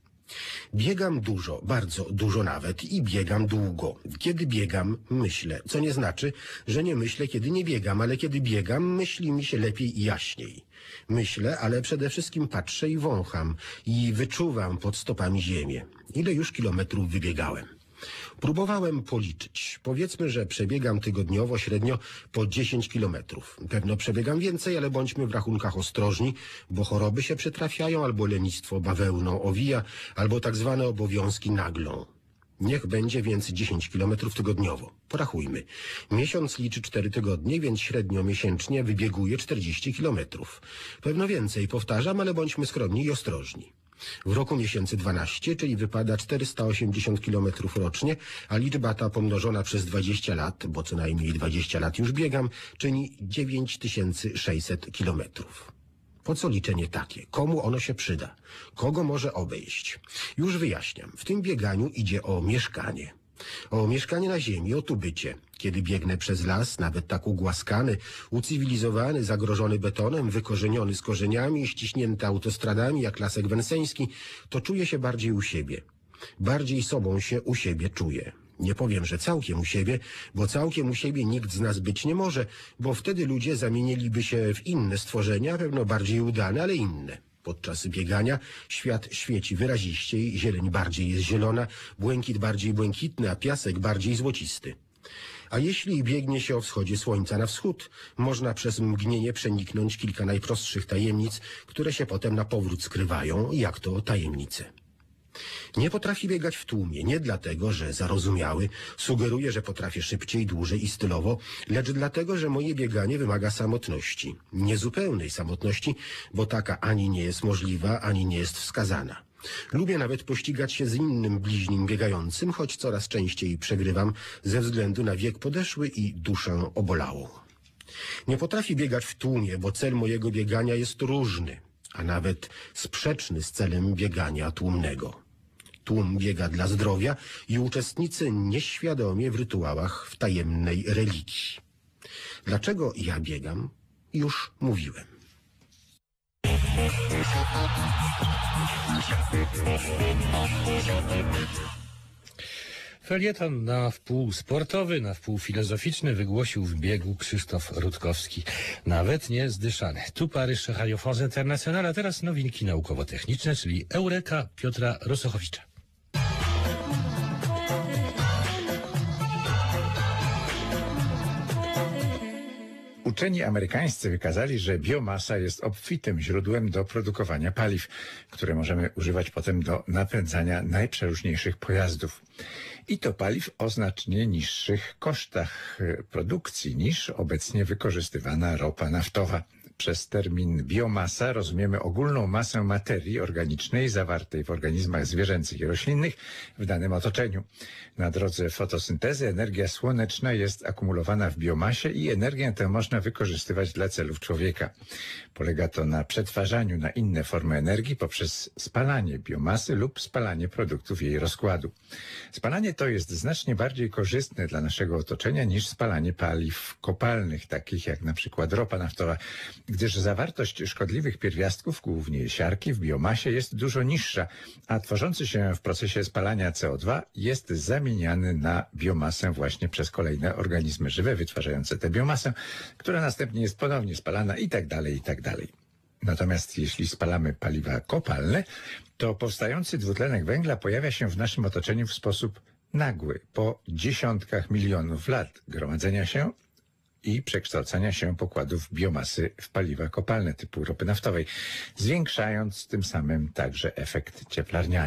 Biegam dużo, bardzo dużo nawet i biegam długo. Kiedy biegam, myślę, co nie znaczy, że nie myślę, kiedy nie biegam, ale kiedy biegam, myśli mi się lepiej i jaśniej. Myślę, ale przede wszystkim patrzę i wącham i wyczuwam pod stopami ziemię. Ile już kilometrów wybiegałem? Próbowałem policzyć. Powiedzmy, że przebiegam tygodniowo średnio po dziesięć kilometrów. Pewno przebiegam więcej, ale bądźmy w rachunkach ostrożni, bo choroby się przytrafiają, albo lenistwo bawełną owija, albo tak zwane obowiązki naglą. Niech będzie więc dziesięć kilometrów tygodniowo. Porachujmy. Miesiąc liczy cztery tygodnie, więc średnio miesięcznie wybieguje czterdzieści kilometrów. Pewno więcej, powtarzam, ale bądźmy skromni i ostrożni. W roku miesięcy dwanaście, czyli wypada czterysta osiemdziesiąt kilometrów rocznie, a liczba ta pomnożona przez dwadzieścia lat, bo co najmniej dwadzieścia lat już biegam, czyni dziewięć tysięcy sześćset kilometrów. Po co liczenie takie? Komu ono się przyda? Kogo może obejść? Już wyjaśniam. W tym bieganiu idzie o mieszkanie. O mieszkanie na ziemi, o tu bycie. Kiedy biegnę przez las, nawet tak ugłaskany, ucywilizowany, zagrożony betonem, wykorzeniony z korzeniami i ściśnięty autostradami jak Lasek Wenseński, to czuję się bardziej u siebie. Bardziej sobą się u siebie czuję. Nie powiem, że całkiem u siebie, bo całkiem u siebie nikt z nas być nie może, bo wtedy ludzie zamieniliby się w inne stworzenia, pewno bardziej udane, ale inne. Podczas biegania świat świeci wyraziściej, zieleń bardziej jest zielona, błękit bardziej błękitny, a piasek bardziej złocisty. A jeśli biegnie się o wschodzie słońca na wschód, można przez mgnienie przeniknąć kilka najprostszych tajemnic, które się potem na powrót skrywają, jak to tajemnice. Nie potrafi biegać w tłumie, nie dlatego, że zarozumiały, sugeruje, że potrafię szybciej, dłużej i stylowo, lecz dlatego, że moje bieganie wymaga samotności. Niezupełnej samotności, bo taka ani nie jest możliwa, ani nie jest wskazana. Lubię nawet pościgać się z innym bliźnim biegającym, choć coraz częściej przegrywam ze względu na wiek podeszły i duszę obolałą. Nie potrafi biegać w tłumie, bo cel mojego biegania jest różny, a nawet sprzeczny z celem biegania tłumnego. Tłum biega dla zdrowia i uczestnicy nieświadomie w rytuałach w tajemnej religii. Dlaczego ja biegam? Już mówiłem.
Felieton na wpół sportowy, na wpół filozoficzny wygłosił w biegu Krzysztof Rutkowski. Nawet nie zdyszany. Tu Paryż, Radio France International, a teraz nowinki naukowo-techniczne, czyli Eureka Piotra Rosochowicza.
Uczeni amerykańscy wykazali, że biomasa jest obfitym źródłem do produkowania paliw, które możemy używać potem do napędzania najprzeróżniejszych pojazdów. I to paliw o znacznie niższych kosztach produkcji niż obecnie wykorzystywana ropa naftowa. Przez termin biomasa rozumiemy ogólną masę materii organicznej zawartej w organizmach zwierzęcych i roślinnych w danym otoczeniu. Na drodze fotosyntezy energia słoneczna jest akumulowana w biomasie i energię tę można wykorzystywać dla celów człowieka. Polega to na przetwarzaniu na inne formy energii poprzez spalanie biomasy lub spalanie produktów jej rozkładu. Spalanie to jest znacznie bardziej korzystne dla naszego otoczenia niż spalanie paliw kopalnych, takich jak na przykład ropa naftowa, gdyż zawartość szkodliwych pierwiastków, głównie siarki, w biomasie jest dużo niższa, a tworzący się w procesie spalania C O dwa jest zamieniany na biomasę właśnie przez kolejne organizmy żywe wytwarzające tę biomasę, która następnie jest ponownie spalana i tak dalej, i tak dalej. Natomiast jeśli spalamy paliwa kopalne, to powstający dwutlenek węgla pojawia się w naszym otoczeniu w sposób nagły, po dziesiątkach milionów lat gromadzenia się i przekształcania się pokładów biomasy w paliwa kopalne typu ropy naftowej, zwiększając tym samym także efekt cieplarniany.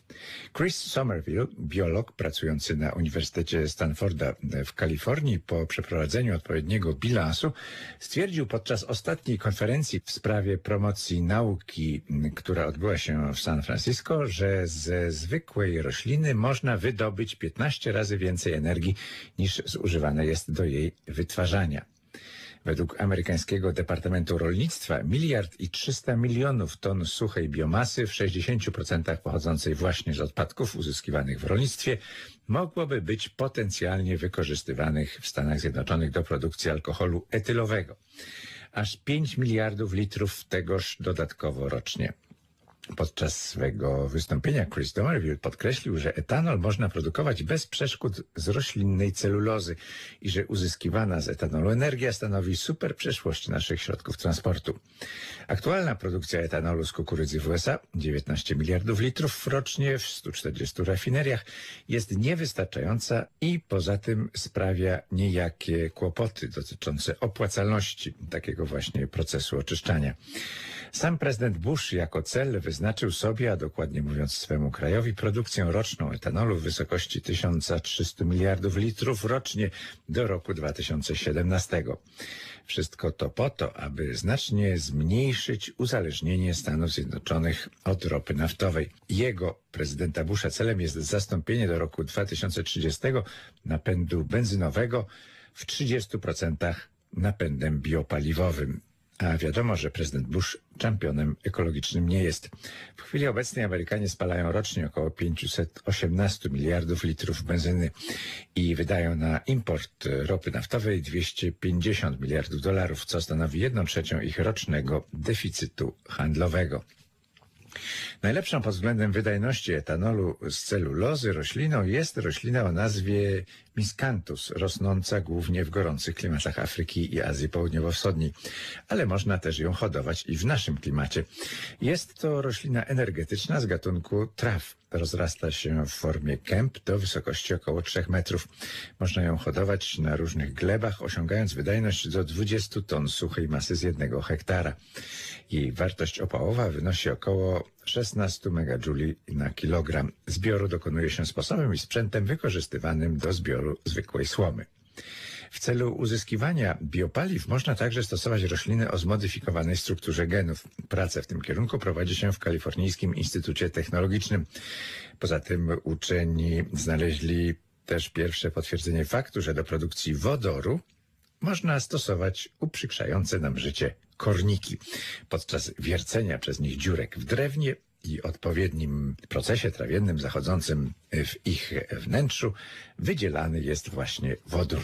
Chris Somerville, biolog pracujący na Uniwersytecie Stanforda w Kalifornii, po przeprowadzeniu odpowiedniego bilansu stwierdził podczas ostatniej konferencji w sprawie promocji nauki, która odbyła się w San Francisco, że ze zwykłej rośliny można wydobyć piętnaście razy więcej energii niż zużywane jest do jej wytwarzania. Według amerykańskiego Departamentu Rolnictwa miliard i trzysta milionów ton suchej biomasy w sześćdziesięciu procentach pochodzącej właśnie z odpadków uzyskiwanych w rolnictwie mogłoby być potencjalnie wykorzystywanych w Stanach Zjednoczonych do produkcji alkoholu etylowego. Aż pięć miliardów litrów tegoż dodatkowo rocznie. Podczas swego wystąpienia Chris Somerville podkreślił, że etanol można produkować bez przeszkód z roślinnej celulozy i że uzyskiwana z etanolu energia stanowi super przyszłość naszych środków transportu. Aktualna produkcja etanolu z kukurydzy w U S A, dziewiętnaście miliardów litrów rocznie w stu czterdziestu rafineriach, jest niewystarczająca i poza tym sprawia niejakie kłopoty dotyczące opłacalności takiego właśnie procesu oczyszczania. Sam prezydent Bush jako cel wyznaczył sobie, a dokładnie mówiąc swemu krajowi, produkcję roczną etanolu w wysokości tysiąc trzysta miliardów litrów rocznie do roku dwa tysiące siedemnastego. Wszystko to po to, aby znacznie zmniejszyć uzależnienie Stanów Zjednoczonych od ropy naftowej. Jego, prezydenta Busha, celem jest zastąpienie do roku dwa tysiące trzydziestego napędu benzynowego w trzydziestu procentach napędem biopaliwowym. A wiadomo, że prezydent Bush czempionem ekologicznym nie jest. W chwili obecnej Amerykanie spalają rocznie około pięćset osiemnaście miliardów litrów benzyny i wydają na import ropy naftowej dwieście pięćdziesiąt miliardów dolarów, co stanowi jedną trzecią ich rocznego deficytu handlowego. Najlepszą pod względem wydajności etanolu z celulozy rośliną jest roślina o nazwie Miscanthus, rosnąca głównie w gorących klimatach Afryki i Azji Południowo-Wschodniej, ale można też ją hodować i w naszym klimacie. Jest to roślina energetyczna z gatunku traw. Rozrasta się w formie kęp do wysokości około trzech metrów. Można ją hodować na różnych glebach, osiągając wydajność do dwudziestu ton suchej masy z jednego hektara. Jej wartość opałowa wynosi około szesnaście megadżuli na kilogram. Zbioru dokonuje się sposobem i sprzętem wykorzystywanym do zbioru zwykłej słomy. W celu uzyskiwania biopaliw można także stosować rośliny o zmodyfikowanej strukturze genów. Pracę w tym kierunku prowadzi się w Kalifornijskim Instytucie Technologicznym. Poza tym uczeni znaleźli też pierwsze potwierdzenie faktu, że do produkcji wodoru można stosować uprzykrzające nam życie korniki. Podczas wiercenia przez nich dziurek w drewnie i odpowiednim procesie trawiennym zachodzącym w ich wnętrzu wydzielany jest właśnie wodór.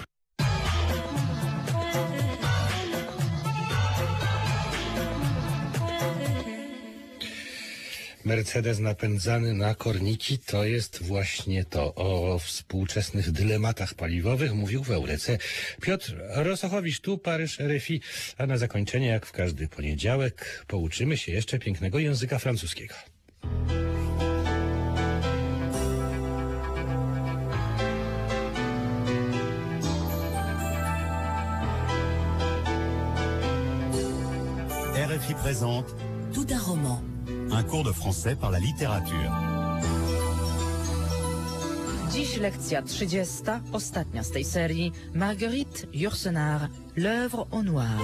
Mercedes napędzany na korniki to jest właśnie to. O współczesnych dylematach paliwowych mówił w Eurece Piotr Rosochowicz, tu Paryż, R F I. A na zakończenie, jak w każdy poniedziałek, pouczymy się jeszcze pięknego języka francuskiego.
R F I présente
Tout un roman.
Un cours de français par la littérature.
Dziś lekcja trzydziesta, ostatnia z tej serii, Marguerite Yourcenar, L'œuvre au noir.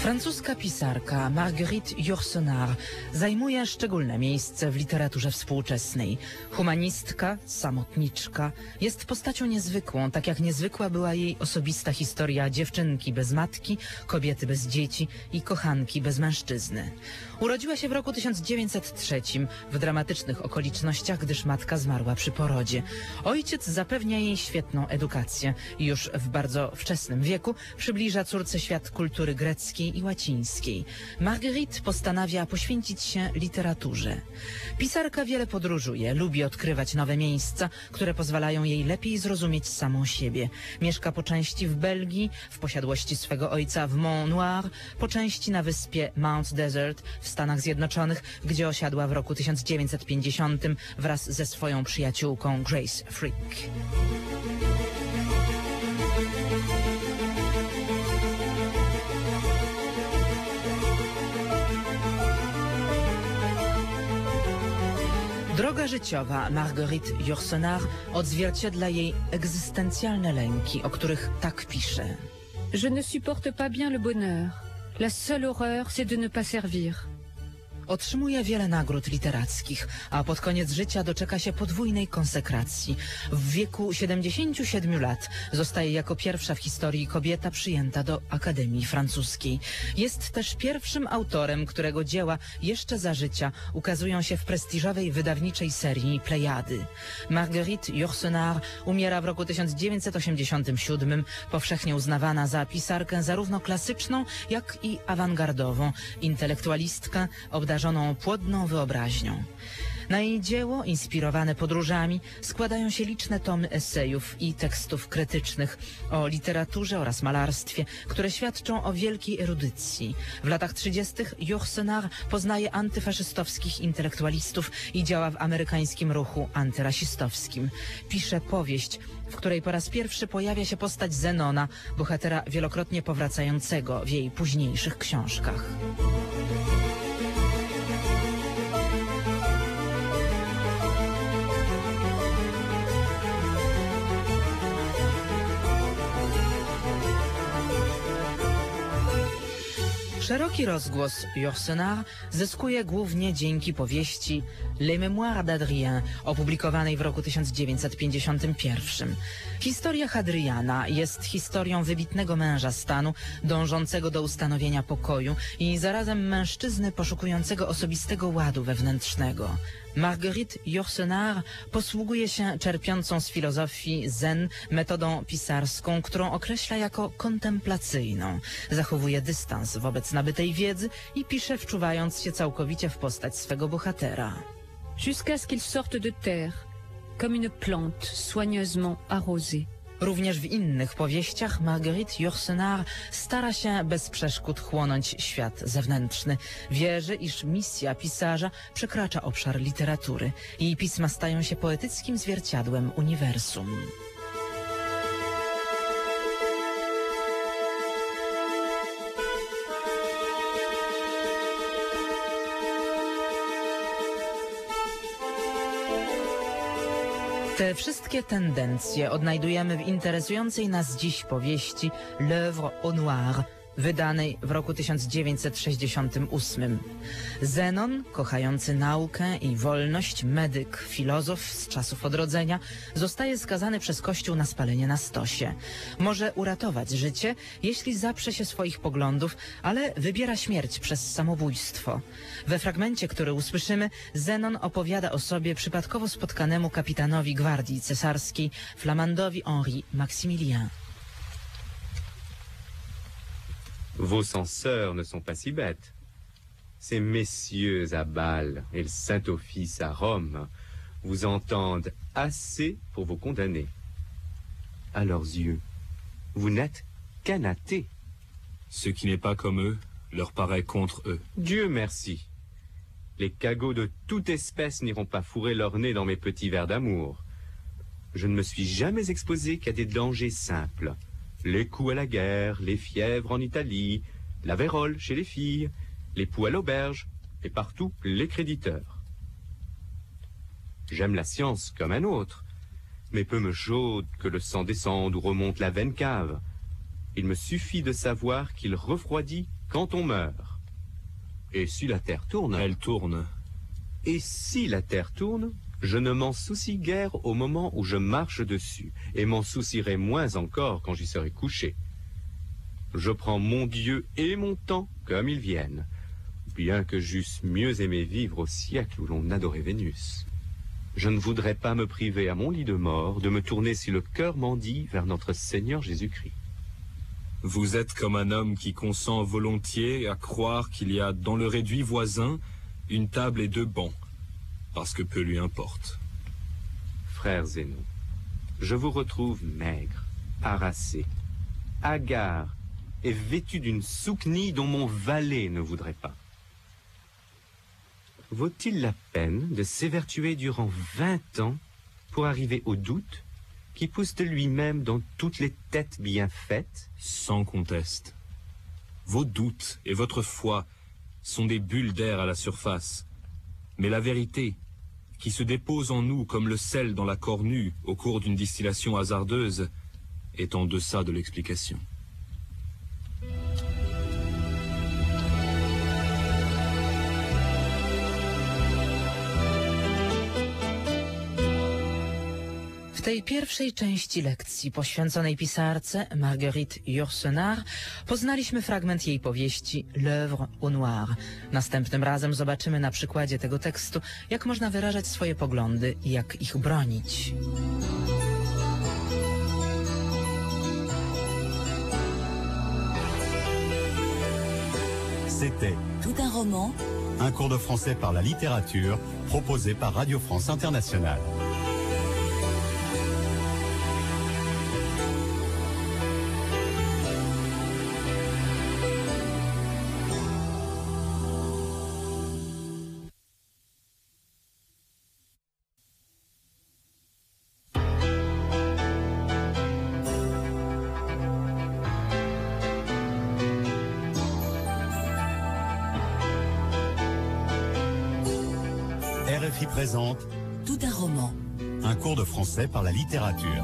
Francuska pisarka Marguerite Yourcenar zajmuje szczególne miejsce w literaturze współczesnej. Humanistka, samotniczka, jest postacią niezwykłą, tak jak niezwykła była jej osobista historia dziewczynki bez matki, kobiety bez dzieci i kochanki bez mężczyzny. Urodziła się w roku tysiąc dziewięćset trzecim w dramatycznych okolicznościach, gdyż matka zmarła przy porodzie. Ojciec zapewnia jej świetną edukację i już w bardzo wczesnym wieku przybliża córce świat kultury greckiej i łacińskiej. Marguerite postanawia poświęcić się literaturze. Pisarka wiele podróżuje, lubi odkrywać nowe miejsca, które pozwalają jej lepiej zrozumieć samą siebie. Mieszka po części w Belgii, w posiadłości swego ojca w Mont Noir, po części na wyspie Mount Desert w Stanach Zjednoczonych, gdzie osiadła w roku tysiąc dziewięćset pięćdziesiątym wraz ze swoją przyjaciółką Grace Frick. Droga życiowa Marguerite Yourcenar odzwierciedla jej egzystencjalne lęki, o których tak pisze.
Je ne supporte pas bien le bonheur. La seule horreur, c'est de ne pas servir.
Otrzymuje wiele nagród literackich, a pod koniec życia doczeka się podwójnej konsekracji. W wieku siedemdziesięciu siedmiu lat zostaje jako pierwsza w historii kobieta przyjęta do Akademii Francuskiej. Jest też pierwszym autorem, którego dzieła jeszcze za życia ukazują się w prestiżowej wydawniczej serii Plejady. Marguerite Yourcenar umiera w roku tysiąc dziewięćset osiemdziesiątym siódmym, powszechnie uznawana za pisarkę zarówno klasyczną, jak i awangardową, intelektualistkę, obdarzoną płodną wyobraźnią. Na jej dzieło, inspirowane podróżami, składają się liczne tomy esejów i tekstów krytycznych o literaturze oraz malarstwie, które świadczą o wielkiej erudycji. W latach trzydziestych Yourcenar poznaje antyfaszystowskich intelektualistów i działa w amerykańskim ruchu antyrasistowskim. Pisze powieść, w której po raz pierwszy pojawia się postać Zenona, bohatera wielokrotnie powracającego w jej późniejszych książkach. Szeroki rozgłos Yourcenar zyskuje głównie dzięki powieści Les Mémoires d'Adrien, opublikowanej w roku tysiąc dziewięćset pięćdziesiątym pierwszym. Historia Hadriana jest historią wybitnego męża stanu, dążącego do ustanowienia pokoju i zarazem mężczyzny poszukującego osobistego ładu wewnętrznego. Marguerite Yourcenar posługuje się czerpiącą z filozofii zen metodą pisarską, którą określa jako kontemplacyjną. Zachowuje dystans wobec nabytej wiedzy i pisze, wczuwając się całkowicie w postać swego bohatera.
Jusqu'à ce qu'il sorte de terre, comme une plante soigneusement arrosée.
Również w innych powieściach Marguerite Yourcenar stara się bez przeszkód chłonąć świat zewnętrzny. Wierzy, iż misja pisarza przekracza obszar literatury. Jej pisma stają się poetyckim zwierciadłem uniwersum. Te wszystkie tendencje odnajdujemy w interesującej nas dziś powieści L'œuvre au noir, wydanej w roku tysiąc dziewięćset sześćdziesiątym ósmym. Zenon, kochający naukę i wolność, medyk, filozof z czasów odrodzenia, zostaje skazany przez Kościół na spalenie na stosie. Może uratować życie, jeśli zaprze się swoich poglądów, ale wybiera śmierć przez samobójstwo. We fragmencie, który usłyszymy, Zenon opowiada o sobie przypadkowo spotkanemu kapitanowi gwardii cesarskiej, flamandowi Henri Maximilien.
Vos censeurs ne sont pas si bêtes. Ces messieurs à Bâle et le Saint-Office à Rome vous entendent assez pour vous condamner. À leurs yeux, vous n'êtes qu'un athée.
Ce qui n'est pas comme eux leur paraît contre eux.
Dieu merci. Les cagots de toute espèce n'iront pas fourrer leur nez dans mes petits verres d'amour. Je ne me suis jamais exposé qu'à des dangers simples. Les coups à la guerre, les fièvres en Italie, la vérole chez les filles, les poux à l'auberge, et partout les créditeurs. J'aime la science comme un autre, mais peu me chaude que le sang descende ou remonte la veine cave. Il me suffit de savoir qu'il refroidit quand on meurt. Et si la Terre tourne...
Elle tourne.
Et si la Terre tourne, je ne m'en soucie guère au moment où je marche dessus, et m'en soucierai moins encore quand j'y serai couché. Je prends mon Dieu et mon temps comme ils viennent, bien que j'eusse mieux aimé vivre au siècle où l'on adorait Vénus. Je ne voudrais pas me priver à mon lit de mort de me tourner si le cœur m'en dit vers notre Seigneur Jésus-Christ.
Vous êtes comme un homme qui consent volontiers à croire qu'il y a dans le réduit voisin une table et deux bancs, parce que peu lui importe.
Frère Zénon, je vous retrouve maigre, harassé, hagard et vêtu d'une souquenille dont mon valet ne voudrait pas. Vaut-il la peine de s'évertuer durant vingt ans pour arriver au doute qui pousse de lui-même dans toutes les têtes bien faites?
Sans conteste. Vos doutes et votre foi sont des bulles d'air à la surface. Mais la vérité, qui se dépose en nous comme le sel dans la cornue au cours d'une distillation hasardeuse, est en deçà de l'explication.
W tej pierwszej części lekcji poświęconej pisarce Marguerite Yourcenar poznaliśmy fragment jej powieści L'œuvre au noir. Następnym razem zobaczymy na przykładzie tego tekstu, jak można wyrażać swoje poglądy i jak ich bronić.
C'était
Tout un roman,
un cours de français par la littérature proposé par Radio France Internationale. R F I présente
Tout un roman,
un cours de français par la littérature.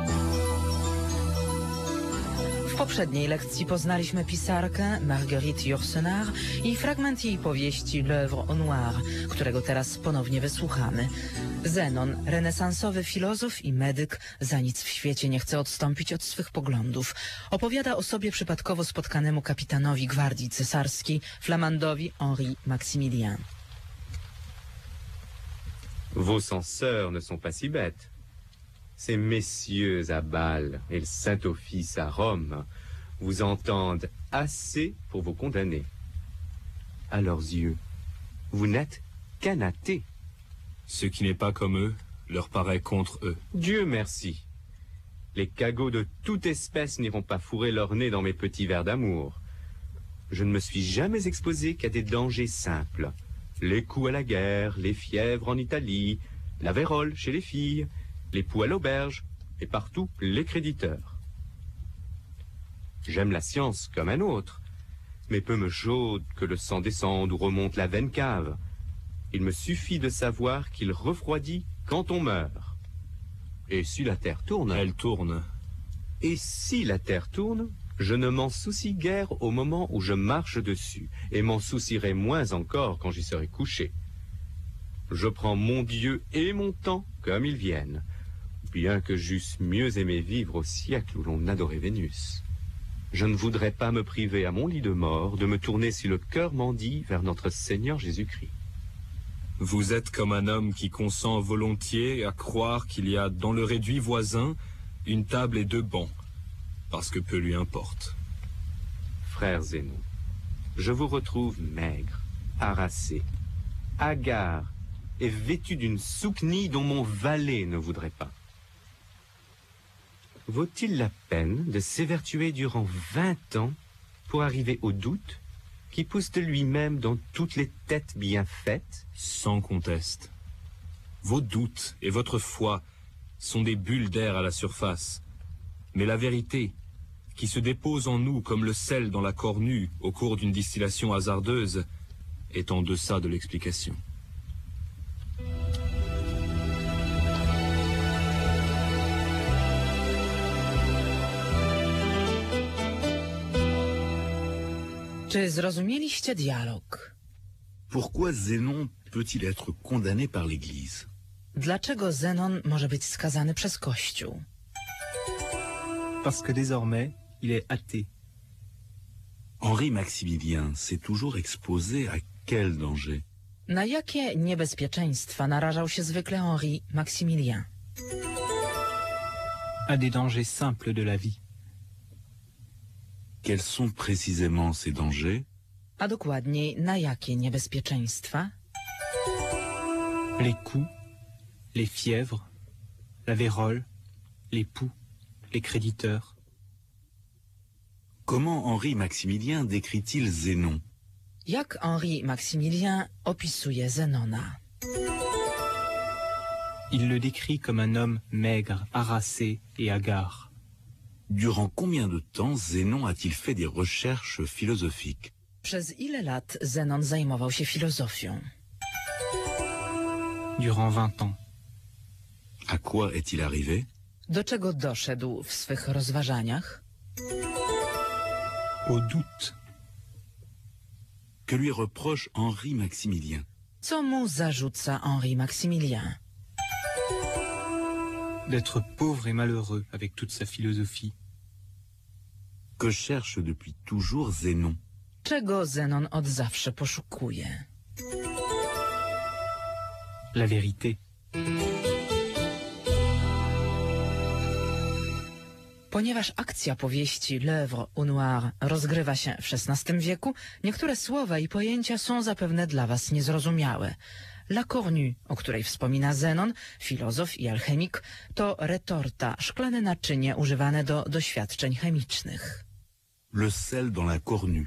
W poprzedniej lekcji poznaliśmy pisarkę Marguerite Yourcenar i fragment jej powieści L'œuvre au noir, którego teraz ponownie wysłuchamy. Zenon, renesansowy filozof i medyk, za nic w świecie nie chce odstąpić od swych poglądów. Opowiada o sobie przypadkowo spotkanemu kapitanowi gwardii cesarskiej, flamandowi Henri Maximilien.
Vos censeurs ne sont pas si bêtes. Ces messieurs à Bâle et le Saint-Office à Rome vous entendent assez pour vous condamner. À leurs yeux, vous n'êtes qu'un athée.
Ce qui n'est pas comme eux leur paraît contre eux.
Dieu merci. Les cagots de toute espèce n'iront pas fourrer leur nez dans mes petits verres d'amour. Je ne me suis jamais exposé qu'à des dangers simples. Les coups à la guerre, les fièvres en Italie, la vérole chez les filles, les poux à l'auberge, et partout les créditeurs. J'aime la science comme un autre, mais peu me chaude que le sang descende ou remonte la veine cave. Il me suffit de savoir qu'il refroidit quand on meurt. Et si la Terre tourne...
Elle tourne.
Et si la Terre tourne, je ne m'en soucie guère au moment où je marche dessus, et m'en soucierai moins encore quand j'y serai couché. Je prends mon Dieu et mon temps comme ils viennent, bien que j'eusse mieux aimé vivre au siècle où l'on adorait Vénus. Je ne voudrais pas me priver à mon lit de mort de me tourner si le cœur m'en dit vers notre Seigneur Jésus-Christ.
Vous êtes comme un homme qui consent volontiers à croire qu'il y a dans le réduit voisin une table et deux bancs, parce que peu lui importe.
Frère Zénon, je vous retrouve maigre, harassé, hagard et vêtu d'une souquenille dont mon valet ne voudrait pas. Vaut-il la peine de s'évertuer durant vingt ans pour arriver au doute qui pousse de lui-même dans toutes les têtes bien faites?
Sans conteste. Vos doutes et votre foi sont des bulles d'air à la surface. Mais la vérité, qui se dépose en nous comme le sel dans la cornue au cours d'une distillation hasardeuse, est en deçà de l'explication.
Czy zrozumieliście dialog?
Pourquoi Zénon peut-il être condamné par l'Église?
Dlaczego Zenon może być skazany przez Kościół?
Parce que désormais, il est athée.
Henri Maximilien s'est toujours exposé à quel danger?
Na jakie niebezpieczeństwa narażał się zwykle Henri Maximilien?
À des dangers simples de la vie.
Quels sont précisément ces dangers?
A dokładniej, na jakie niebezpieczeństwa?
Les coups, les fièvres, la vérole, les poux, les créditeurs.
Comment Henri Maximilien décrit-il Zénon?
Jak Henri Maximilien opisuje Zenona?
Il le décrit comme un homme maigre, harassé et hagard.
Durant combien de temps Zénon a-t-il fait des recherches philosophiques?
Przez ile lat Zenon zajmował się filozofią?
Durant vingt ans.
À quoi est-il arrivé?
Do czego doszedł w swych rozważaniach?
Au doute.
Que lui reproche Henri Maximilien?
Co mu zarzuca Henri Maximilien?
D'être pauvre et malheureux avec toute sa philosophie.
Que cherche depuis toujours Zénon?
Czego Zenon od zawsze poszukuje?
La vérité.
Ponieważ akcja powieści L'œuvre au noir rozgrywa się w szesnastym wieku, niektóre słowa i pojęcia są zapewne dla was niezrozumiałe. La cornue, o której wspomina Zenon, filozof i alchemik, to retorta, szklane naczynie używane do doświadczeń chemicznych.
Le sel dans la cornue.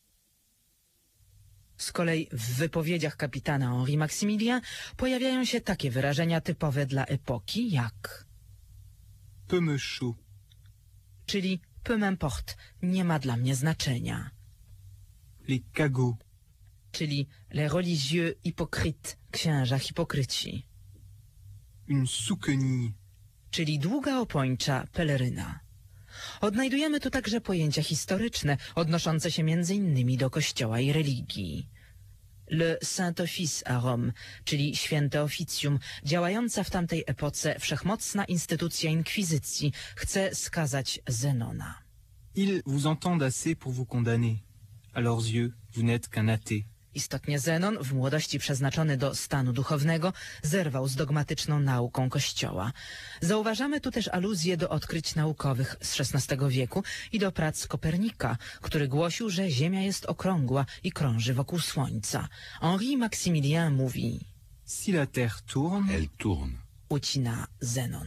Z kolei w wypowiedziach kapitana Henri Maximilien pojawiają się takie wyrażenia typowe dla epoki jak
peu me chaud,
czyli peu m'importe, nie ma dla mnie znaczenia.
Les cagots,
czyli les religieux hypocrites, księża hipokryci.
Une souquenille,
czyli długa opończa peleryna. Odnajdujemy tu także pojęcia historyczne, odnoszące się między innymi do kościoła i religii. Le Saint-Office à Rome, czyli święte oficjum, działająca w tamtej epoce wszechmocna instytucja inkwizycji, chce skazać Zenona.
Ils vous entendent assez pour vous condamner. À leurs yeux, vous n'êtes qu'un athée.
Istotnie Zenon, w młodości przeznaczony do stanu duchownego, zerwał z dogmatyczną nauką Kościoła. Zauważamy tu też aluzje do odkryć naukowych z szesnastego wieku i do prac Kopernika, który głosił, że Ziemia jest okrągła i krąży wokół Słońca. Henri Maximilien mówi:
Si la terre tourne,
elle tourne.
Ucina Zenon.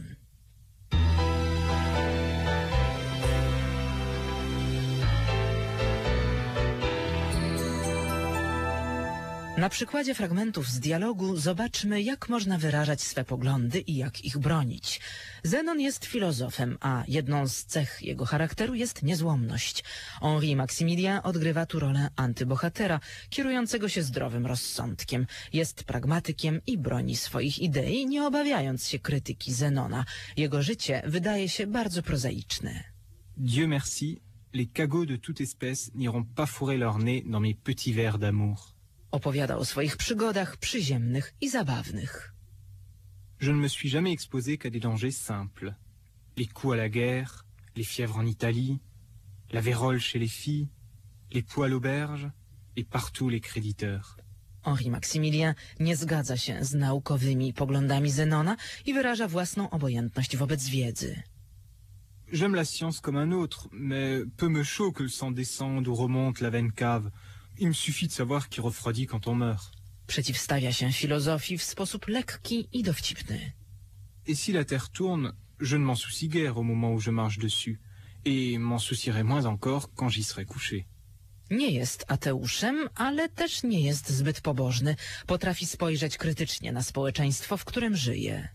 Na przykładzie fragmentów z dialogu zobaczmy, jak można wyrażać swe poglądy i jak ich bronić. Zenon jest filozofem, a jedną z cech jego charakteru jest niezłomność. Henri Maximilien odgrywa tu rolę antybohatera, kierującego się zdrowym rozsądkiem. Jest pragmatykiem i broni swoich idei, nie obawiając się krytyki Zenona. Jego życie wydaje się bardzo prozaiczne.
Dieu merci, les cagots de toute espèce n'iront pas fourrer leur nez dans mes petits vers d'amour.
Opowiada o swoich przygodach przyziemnych i zabawnych.
Je ne me suis jamais exposé qu'à des dangers simples. Les coups à la guerre, les fièvres en Italie, la vérole chez les filles, les poux à l'auberge et partout les créditeurs.
Henri Maximilien nie zgadza się z naukowymi poglądami Zenona i wyraża własną obojętność wobec wiedzy.
J'aime la science comme un autre, mais peu me chaud que le sang descende ou remonte la veine cave. Il me suffit de savoir qu'il refroidit quand on meurt.
Przeciwstawia się filozofii w sposób lekki i dowcipny.
Et si la terre tourne, je ne m'en soucie guère au moment où je marche dessus, et m'en soucierai moins encore quand j'y serai couché.
Nie jest ateuszem, ale też nie jest zbyt pobożny. Potrafi spojrzeć krytycznie na społeczeństwo, w którym żyje.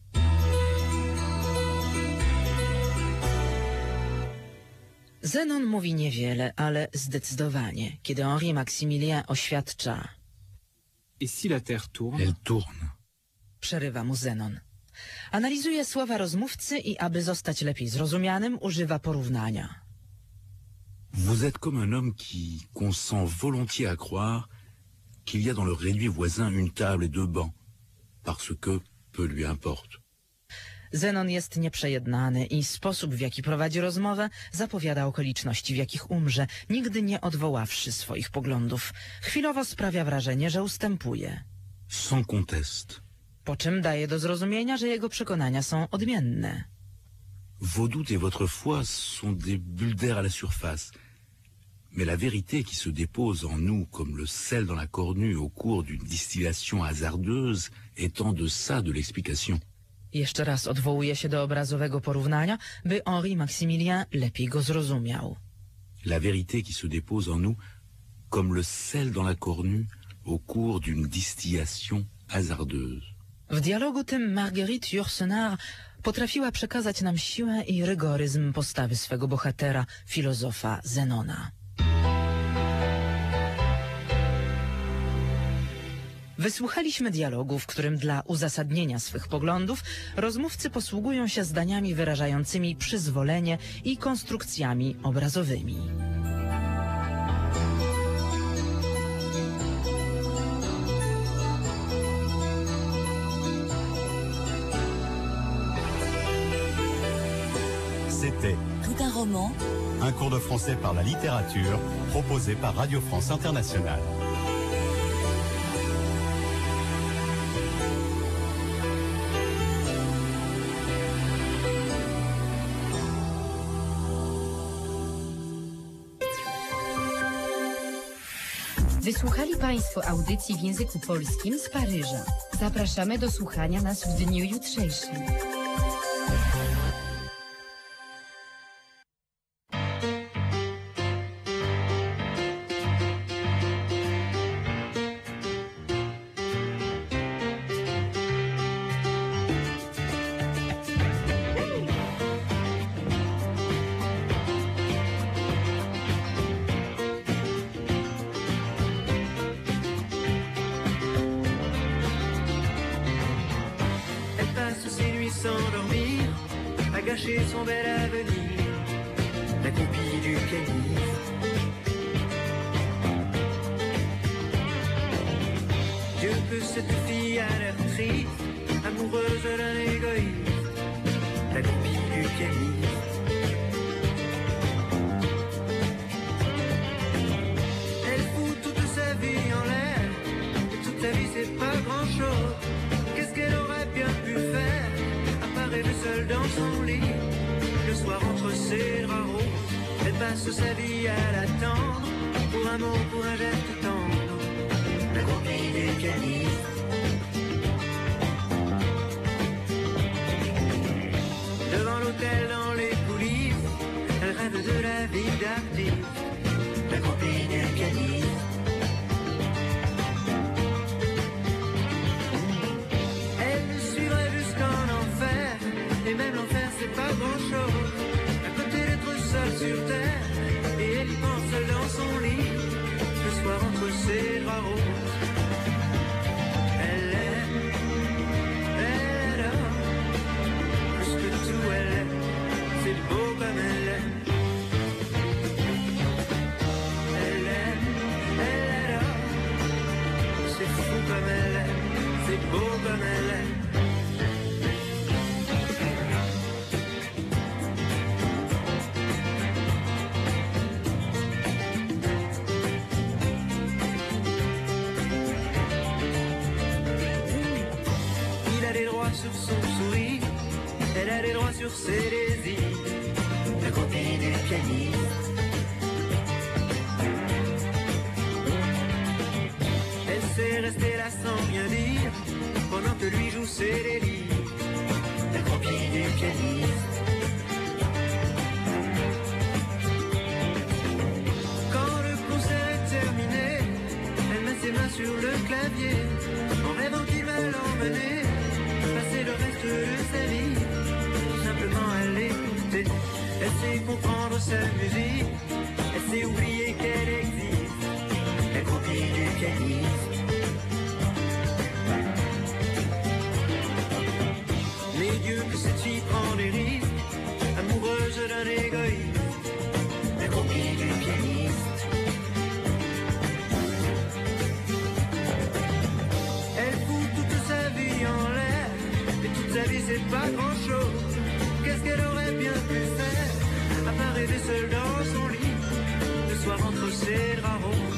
Zenon mówi niewiele, ale zdecydowanie, kiedy Henri Maximilien oświadcza:
Et si la terre tourne,
elle tourne.
Przerywa mu Zenon. Analizuje słowa rozmówcy i aby zostać lepiej zrozumianym, używa porównania.
Vous êtes comme un homme qui consent volontiers à croire qu'il y a dans le réduit voisin une table et deux bancs, parce que peu lui importe.
Zenon jest nieprzejednany i sposób, w jaki prowadzi rozmowę, zapowiada okoliczności, w jakich umrze, nigdy nie odwoławszy swoich poglądów. Chwilowo sprawia wrażenie, że ustępuje.
Sans conteste.
Po czym daje do zrozumienia, że jego przekonania są odmienne.
Vos doutes et votre foi sont des bulles d'air à la surface. Mais la vérité qui se dépose en nous comme le sel dans la cornue au cours d'une distillation hasardeuse est en deçà de l'explication.
Jeszcze raz odwołuje się do obrazowego porównania, by Henri Maximilien lepiej go zrozumiał.
La vérité qui se dépose en nous comme le sel dans la cornue au cours d'une distillation hasardeuse.
W dialogu tym Marguerite Yourcenar potrafiła przekazać nam siłę i rygoryzm postawy swego bohatera, filozofa Zenona. Wysłuchaliśmy dialogu, w którym dla uzasadnienia swych poglądów rozmówcy posługują się zdaniami wyrażającymi przyzwolenie i konstrukcjami obrazowymi.
C'était
Tout un roman,
un cours de français par la littérature proposé par Radio France Internationale.
Wysłuchali Państwo audycji w języku polskim z Paryża. Zapraszamy do słuchania nas w dniu jutrzejszym.
S'endormir, à gâcher son bel avenir, la copie du calife. Dieu que cette fille a l'air triste, amoureuse d'un égoïste, la copie du calife. Elle fout toute sa vie en l'air, et toute sa vie c'est pas grand chose. Qu'est-ce qu'elle aurait bien pu faire? Rêver seule dans son lit, le soir entre ses draps roses, elle passe sa vie à l'attendre, pour un mot, pour un geste tendre, la copie des calices. Devant l'hôtel, dans les coulisses, elle rêve de la vie d'artiste, la copie des calices. Et même l'enfer c'est pas grand chose, à côté d'être seule sur terre, et elle y pense seule dans son lit, le soir entre ses draps roses. Elle aime, elle adore, plus que tout elle aime, c'est beau comme elle aime. Elle aime, elle adore, c'est fou comme elle aime, c'est beau comme elle aime. Sur son sourire, elle a les droits sur ses désirs, la copie du pianiste. Elle sait rester là sans rien dire, pendant que lui joue ses délires, la copie du pianiste. Quand le concert est terminé, elle met ses mains sur le clavier, en rêvant qu'il va l'emmener passer le reste de sa vie, simplement à l'écouter. Elle sait comprendre sa musique, elle sait oublier qu'elle existe, la copie du pianiste. Mais Dieu que cette fille prend des risques, amoureuse d'un égoïste, la copie du pianiste. c'est pas grand chose. Qu'est-ce qu'elle aurait bien pu faire à part rêver seule dans son lit, le soir entre ses draps roses.